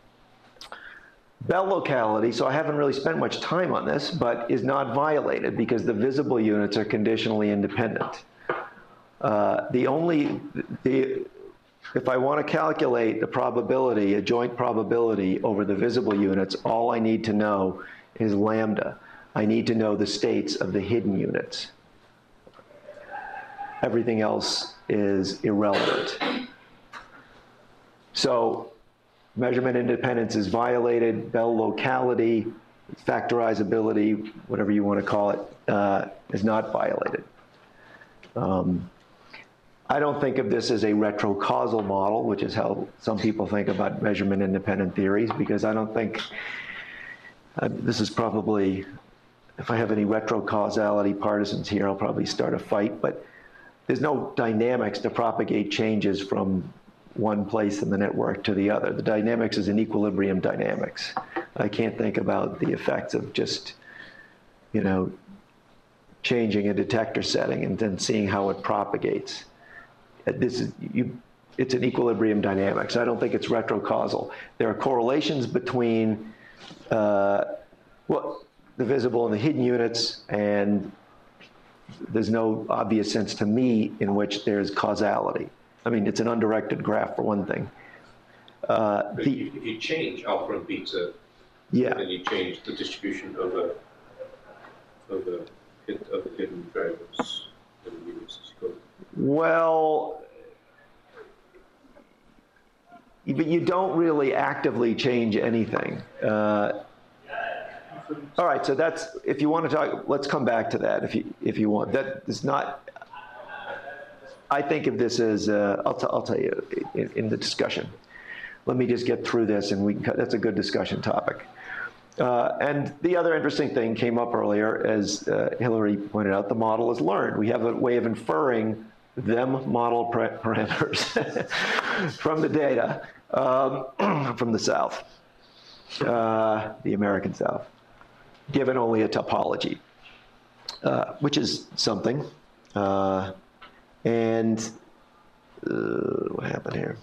Bell locality, so I haven't really spent much time on this, but is not violated because the visible units are conditionally independent. Uh, the only, the, if I want to calculate the probability, a joint probability over the visible units, all I need to know is lambda. I need to know the states of the hidden units. Everything else is irrelevant. So measurement independence is violated, Bell locality, factorizability, whatever you want to call it, uh, is not violated. Um, I don't think of this as a retrocausal model, which is how some people think about measurement independent theories, because I don't think, uh, this is probably, if I have any retrocausality partisans here, I'll probably start a fight, but there's no dynamics to propagate changes from one place in the network to the other. The dynamics is an equilibrium dynamics. I can't think about the effects of just, you know, changing a detector setting and then seeing how it propagates. This is, you, it's an equilibrium dynamics. I don't think it's retrocausal. There are correlations between uh, well, the visible and the hidden units, and there's no obvious sense to me in which there's causality. I mean, it's an undirected graph for one thing. Uh, But the, if you change alpha and beta, yeah, then you change the distribution over over hid- over hidden variables and units as you go. well, but you don't really actively change anything. Uh, all right, so that's, if you want to talk, let's come back to that if you, if you want. That is not, I think of this as, uh, I'll, t I'll tell you in, in the discussion. Let me just get through this and we can, that's a good discussion topic. Uh, and the other interesting thing came up earlier, as uh, Hillary pointed out, the model is learned. We have a way of inferring them model parameters from the data um, from the South, uh, the American South, given only a topology, uh, which is something. Uh, and uh, what happened here?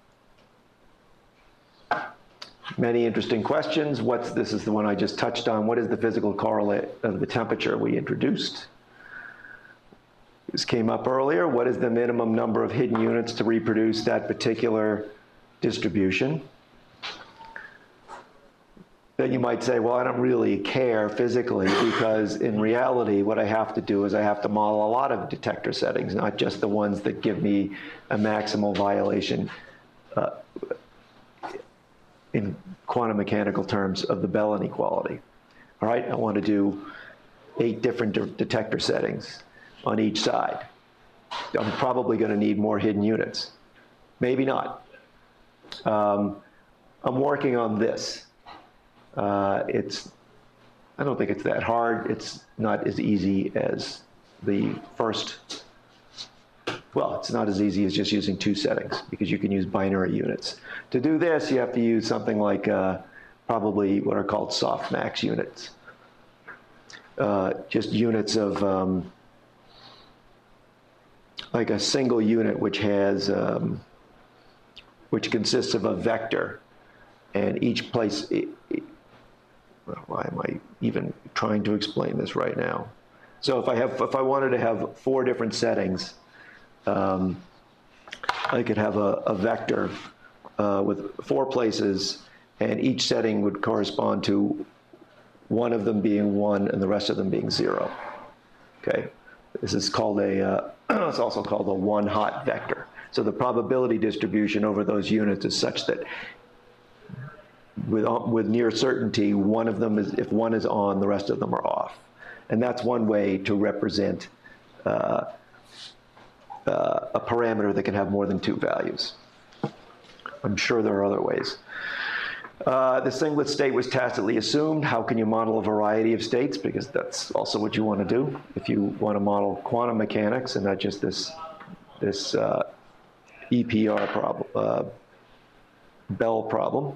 Many interesting questions. What's, this is the one I just touched on. What is the physical correlate of the temperature we introduced? This came up earlier. What is the minimum number of hidden units to reproduce that particular distribution? Then you might say, well, I don't really care physically, because in reality, what I have to do is I have to model a lot of detector settings, not just the ones that give me a maximal violation uh, in quantum mechanical terms of the Bell inequality. All right, I want to do eight different de detector settings on each side. I'm probably going to need more hidden units. Maybe not. Um, I'm working on this. Uh, it's, I don't think it's that hard. It's not as easy as the first. Well, it's not as easy as just using two settings, because you can use binary units. To do this, you have to use something like uh, probably what are called softmax units. Uh, just units of, um, like a single unit which has, um, which consists of a vector, and each place, it, it, why am I even trying to explain this right now? So if I have, if I wanted to have four different settings, um, I could have a, a vector uh, with four places, and each setting would correspond to one of them being one and the rest of them being zero. Okay, this is called a, uh, it's also called a one-hot vector. So the probability distribution over those units is such that with, with near certainty, one of them is, if one is on, the rest of them are off. And that's one way to represent uh, uh, a parameter that can have more than two values. I'm sure there are other ways. Uh, the singlet state was tacitly assumed. How can you model a variety of states? Because that's also what you want to do if you want to model quantum mechanics and not just this, this uh, E P R problem, uh, Bell problem.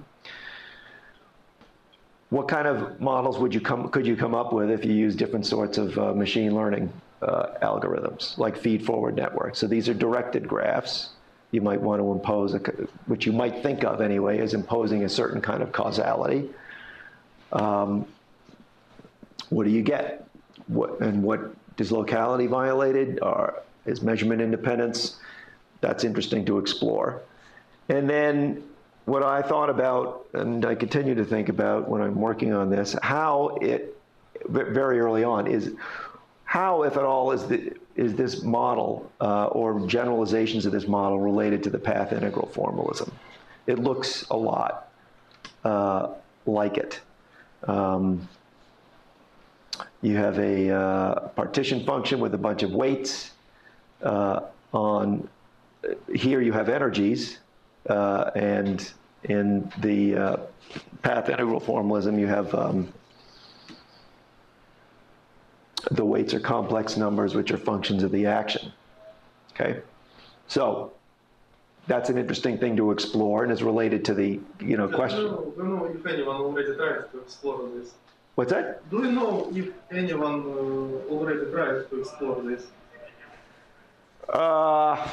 What kind of models would you come, could you come up with if you use different sorts of uh, machine learning uh, algorithms, like feed-forward networks? So these are directed graphs. You might want to impose, a, which you might think of anyway, as imposing a certain kind of causality. Um, what do you get? What, and what is locality violated? Or is measurement independence? That's interesting to explore. And then what I thought about, and I continue to think about when I'm working on this, how it, very early on, is how, if at all, is, the, is this model uh, or generalizations of this model related to the path integral formalism? It looks a lot uh, like it. Um, you have a uh, partition function with a bunch of weights. Uh, on here you have energies, uh, and in the uh, path integral formalism you have um, the weights are complex numbers which are functions of the action. Okay, so that's an interesting thing to explore and is related to the you know question. Do you know if anyone already tried to explore this? What's that? Do you know if anyone uh, already tried to explore this? Uh,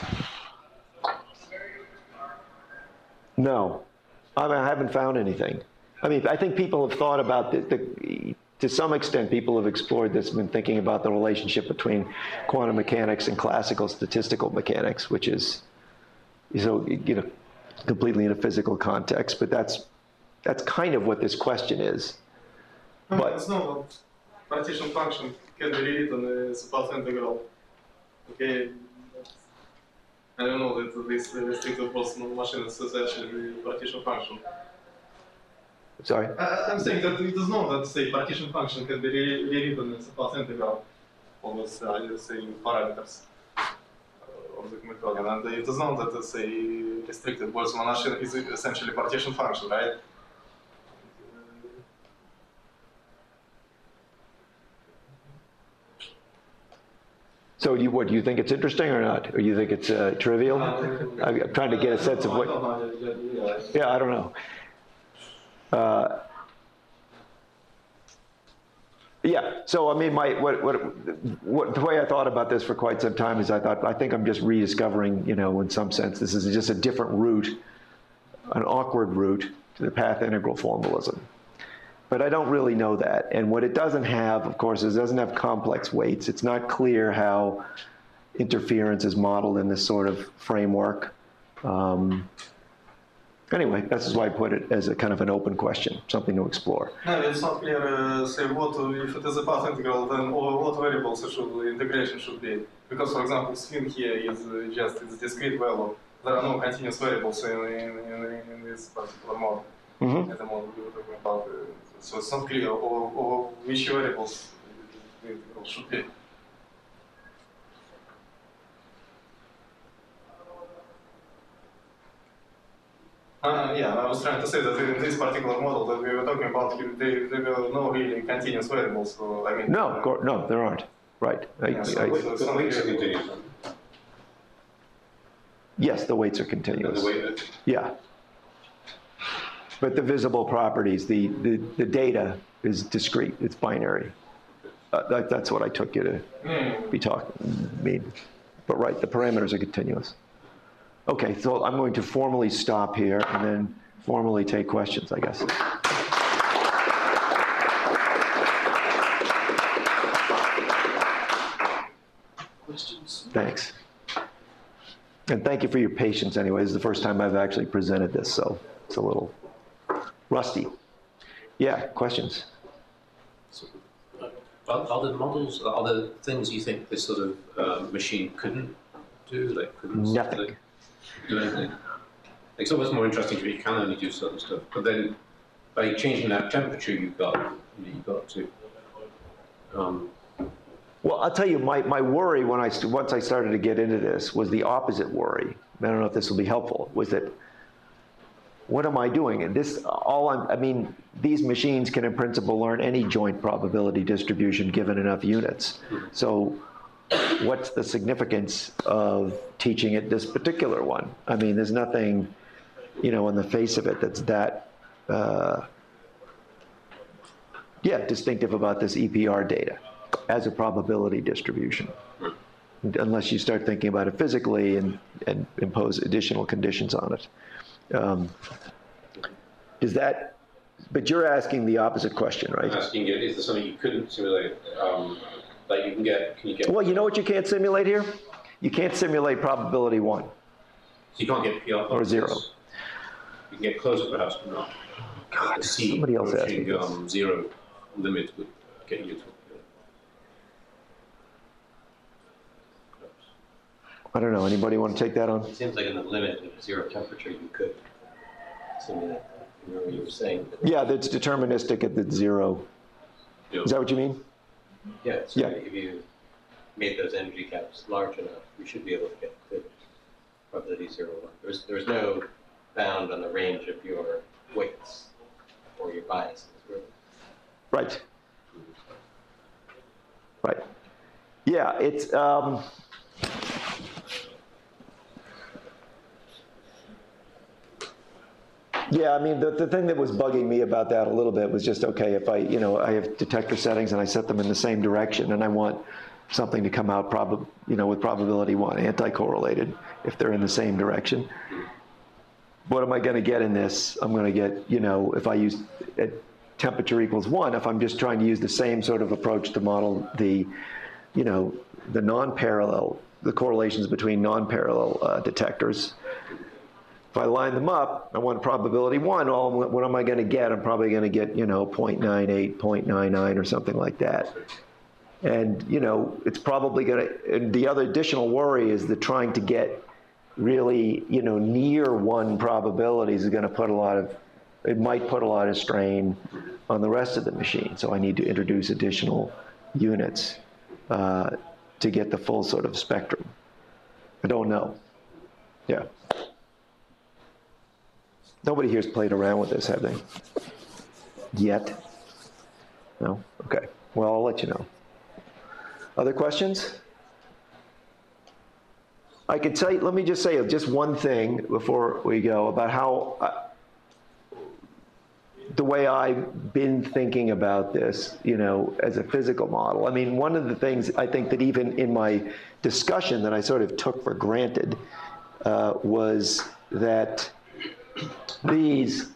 no, I, mean, I haven't found anything. I mean, I think people have thought about the, the, to some extent, people have explored this, been thinking about the relationship between quantum mechanics and classical statistical mechanics, which is, so, you know, completely in a physical context, but that's, that's kind of what this question is. No, But it's not. Partition function can be rewritten as a path integral. Okay. I don't know that this restricted Boltzmann machine is essentially the partition function. Sorry? I, I'm saying that it is known that, say, partition function can be re rewritten as a path integral of the, uh, say, parameters uh, of the Hamiltonian. And it is known that, uh, say, restricted Boltzmann machine is essentially partition function, right? So you, what, do you think it's interesting or not? Or you think it's uh, trivial? I'm trying to get a sense of what, yeah, I don't know. Uh, yeah, so I mean, my, what, what, what, the way I thought about this for quite some time is I thought, I think I'm just rediscovering, you know, in some sense, this is just a different route, an awkward route to the path integral formalism. But I don't really know that. And what it doesn't have, of course, is it doesn't have complex weights. It's not clear how interference is modeled in this sort of framework. Um, anyway, that's why I put it as a kind of an open question, something to explore. No, it's not clear, uh, say, what, if it is a path integral, then what variables should, the integration should be. Because, for example, spin here is uh, just its discrete value. There are no continuous variables in, in, in, in this particular model. Mm-hmm. At the model we were talking about. Uh, so it's not clear or, or which variables the integral should be. Uh, yeah, I was trying to say that in this particular model that we were talking about, there, there were no really continuous variables. So I mean, No, uh, no, there aren't. Right. I, yeah, so, I, so it's not clear. yes, the weights are continuous. Yeah. But the visible properties, the, the, the data is discrete, it's binary. Uh, that, that's what I took you to Mm. be talking, mean. But right, the parameters are continuous. Okay, so I'm going to formally stop here and then formally take questions, I guess. Thanks. And thank you for your patience anyway. This is the first time I've actually presented this, so it's a little rusty. Yeah, questions? Are, are there models, are there things you think this sort of uh, machine couldn't do? Like couldn't Nothing. like, do anything? It's always more interesting if you can only do certain stuff. But then by changing that temperature, you've got you've got to. Um, Well, I'll tell you, my, my worry when I, st- once I started to get into this was the opposite worry. I don't know if this will be helpful, was that, what am I doing? And this, all I'm, I mean, these machines can in principle learn any joint probability distribution given enough units. So what's the significance of teaching it this particular one? I mean, there's nothing, you know, on the face of it that's that, uh, yeah, distinctive about this E P R data as a probability distribution, unless you start thinking about it physically and, and impose additional conditions on it. Um, is that, but you're asking the opposite question, right? I'm asking you, is there something you couldn't simulate? Um, like you can get, can you get? Well, you know what you can't simulate here? You can't simulate probability one. So you can't get P R Or zero. You can get closer perhaps, but not. God, C somebody else asked me approaching, this. um, zero limit would get you to. I don't know, anybody want to take that on? It seems like in the limit of zero temperature, you could simulate that. You know what you were saying? But Yeah, that's deterministic at the zero. Is that what you mean? yeah, so Yeah. if you made those energy caps large enough, you should be able to get good probability zero one. There's there's no bound on the range of your weights or your biases, really. Right. Right. Yeah, it's, um, yeah, I mean, the, the thing that was bugging me about that a little bit was just, okay, if I, you know, I have detector settings and I set them in the same direction and I want something to come out prob, you know, with probability one, anti-correlated, if they're in the same direction. What am I going to get in this? I'm going to get, you know, if I use at temperature equals one, if I'm just trying to use the same sort of approach to model the, you know, the non-parallel, the correlations between non-parallel uh, detectors. If I line them up, I want probability one, all, what am I going to get? I'm probably going to get, you know, zero point nine eight, zero point nine nine or something like that. And, you know, it's probably going to, and the other additional worry is that trying to get really, you know, near one probabilities is going to put a lot of, it might put a lot of strain on the rest of the machine. So I need to introduce additional units uh, to get the full sort of spectrum. I don't know. Yeah. Nobody here's played around with this, have they? Yet? No? Okay. Well, I'll let you know. Other questions? I could tell you, let me just say just one thing before we go about how, uh, the way I've been thinking about this, you know, as a physical model. I mean, one of the things I think that even in my discussion that I sort of took for granted uh, was that these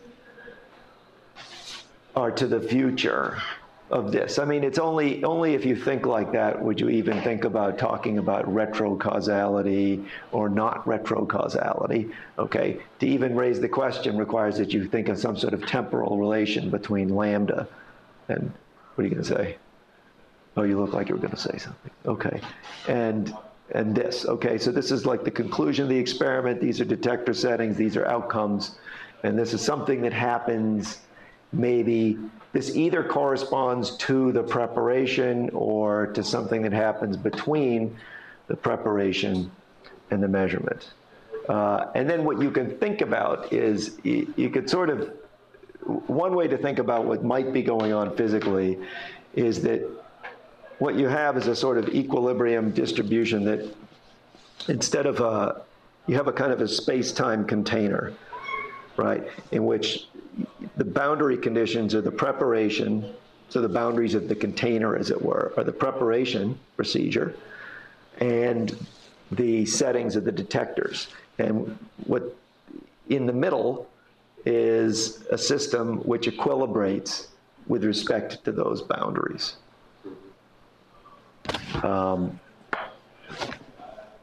are to the future of this. I mean, it's only only if you think like that would you even think about talking about retrocausality or not retrocausality, okay? To even raise the question requires that you think of some sort of temporal relation between lambda and, what are you gonna say? Oh, you look like you were gonna say something. Okay, and and this, okay? So this is like the conclusion of the experiment. These are detector settings, these are outcomes, and this is something that happens maybe. This either corresponds to the preparation or to something that happens between the preparation and the measurement. Uh, and then what you can think about is you, you could sort of, one way to think about what might be going on physically is that what you have is a sort of equilibrium distribution that instead of a, you have a kind of a space-time container, right, in which the boundary conditions are the preparation, so the boundaries of the container, as it were, are the preparation procedure and the settings of the detectors. And what in the middle is a system which equilibrates with respect to those boundaries. Um,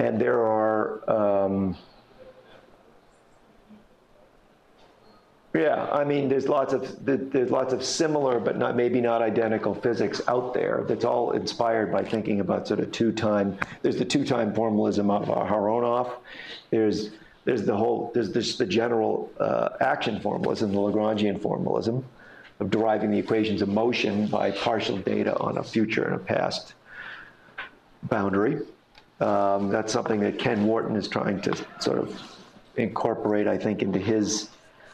and there are, um, yeah, I mean, there's lots of there's lots of similar, but not maybe not identical physics out there. That's all inspired by thinking about sort of two-time. There's the two-time formalism of Aharonov. There's there's the whole there's this the general uh, action formalism, the Lagrangian formalism, of deriving the equations of motion by partial data on a future and a past boundary. Um, that's something that Ken Wharton is trying to sort of incorporate, I think, into his.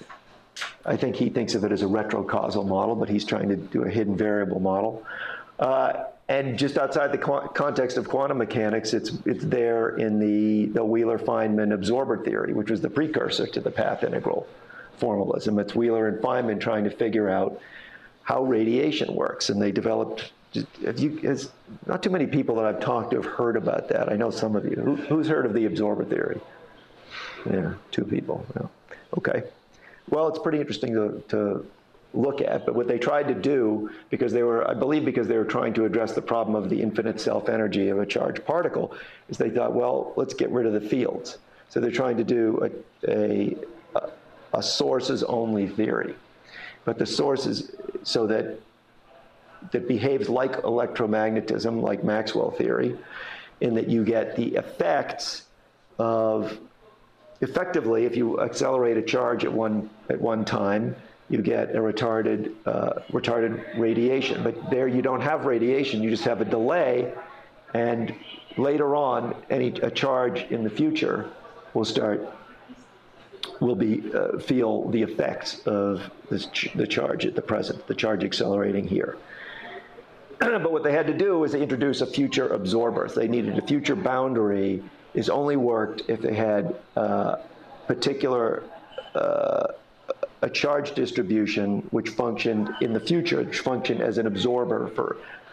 I think he thinks of it as a retrocausal model, but he's trying to do a hidden variable model. Uh, and just outside the context of quantum mechanics, it's, it's there in the, the Wheeler-Feynman absorber theory, which was the precursor to the path integral formalism. It's Wheeler and Feynman trying to figure out how radiation works. And they developed, have you, has, not too many people that I've talked to have heard about that. I know some of you. Who, who's heard of the absorber theory? Yeah, two people. Yeah. Okay. Well, it's pretty interesting to, to look at, but what they tried to do, because they were, I believe because they were trying to address the problem of the infinite self-energy of a charged particle, is they thought, well, let's get rid of the fields. So they're trying to do a, a, a sources-only theory. But the sources, so that, that behaves like electromagnetism, like Maxwell theory, in that you get the effects of, effectively, if you accelerate a charge at one, at one time, you get a retarded, uh, retarded radiation. But there you don't have radiation, you just have a delay, and later on, any, a charge in the future will start, will be, uh, feel the effects of this ch the charge at the present, the charge accelerating here. But what they had to do was they introduce a future absorber. So they needed a future boundary is only worked if they had uh, particular, uh, a charge distribution which functioned in the future, which functioned as an absorber for,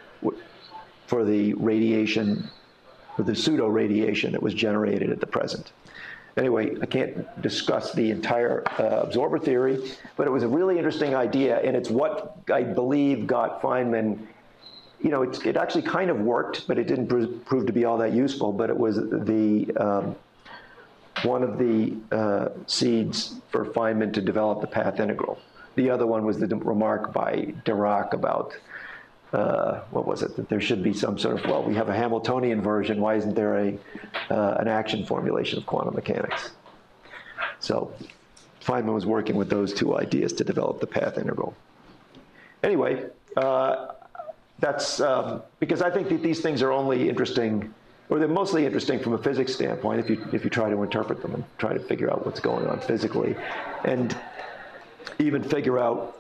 for the radiation, for the pseudo radiation that was generated at the present. Anyway, I can't discuss the entire uh, absorber theory, but it was a really interesting idea, and it's what I believe got Feynman. You know, it, it actually kind of worked, but it didn't pr prove to be all that useful. But it was the um, one of the uh, seeds for Feynman to develop the path integral. The other one was the remark by Dirac about, uh, what was it, that there should be some sort of, well, we have a Hamiltonian version, why isn't there a, uh, an action formulation of quantum mechanics? So Feynman was working with those two ideas to develop the path integral. Anyway, uh, that's um, because I think that these things are only interesting, or they're mostly interesting from a physics standpoint if you, if you try to interpret them and try to figure out what's going on physically, and even figure out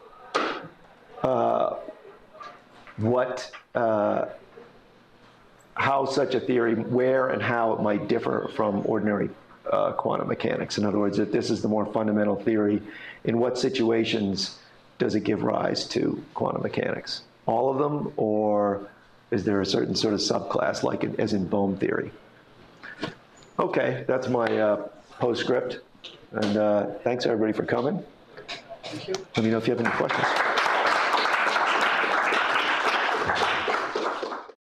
uh, what, uh, how such a theory, where and how it might differ from ordinary uh, quantum mechanics. In other words, if this is the more fundamental theory, in what situations does it give rise to quantum mechanics? All of them, or is there a certain sort of subclass, like in, as in Bohm theory? Okay, that's my uh, postscript, and uh, thanks everybody for coming. Thank you. Let me know if you have any questions.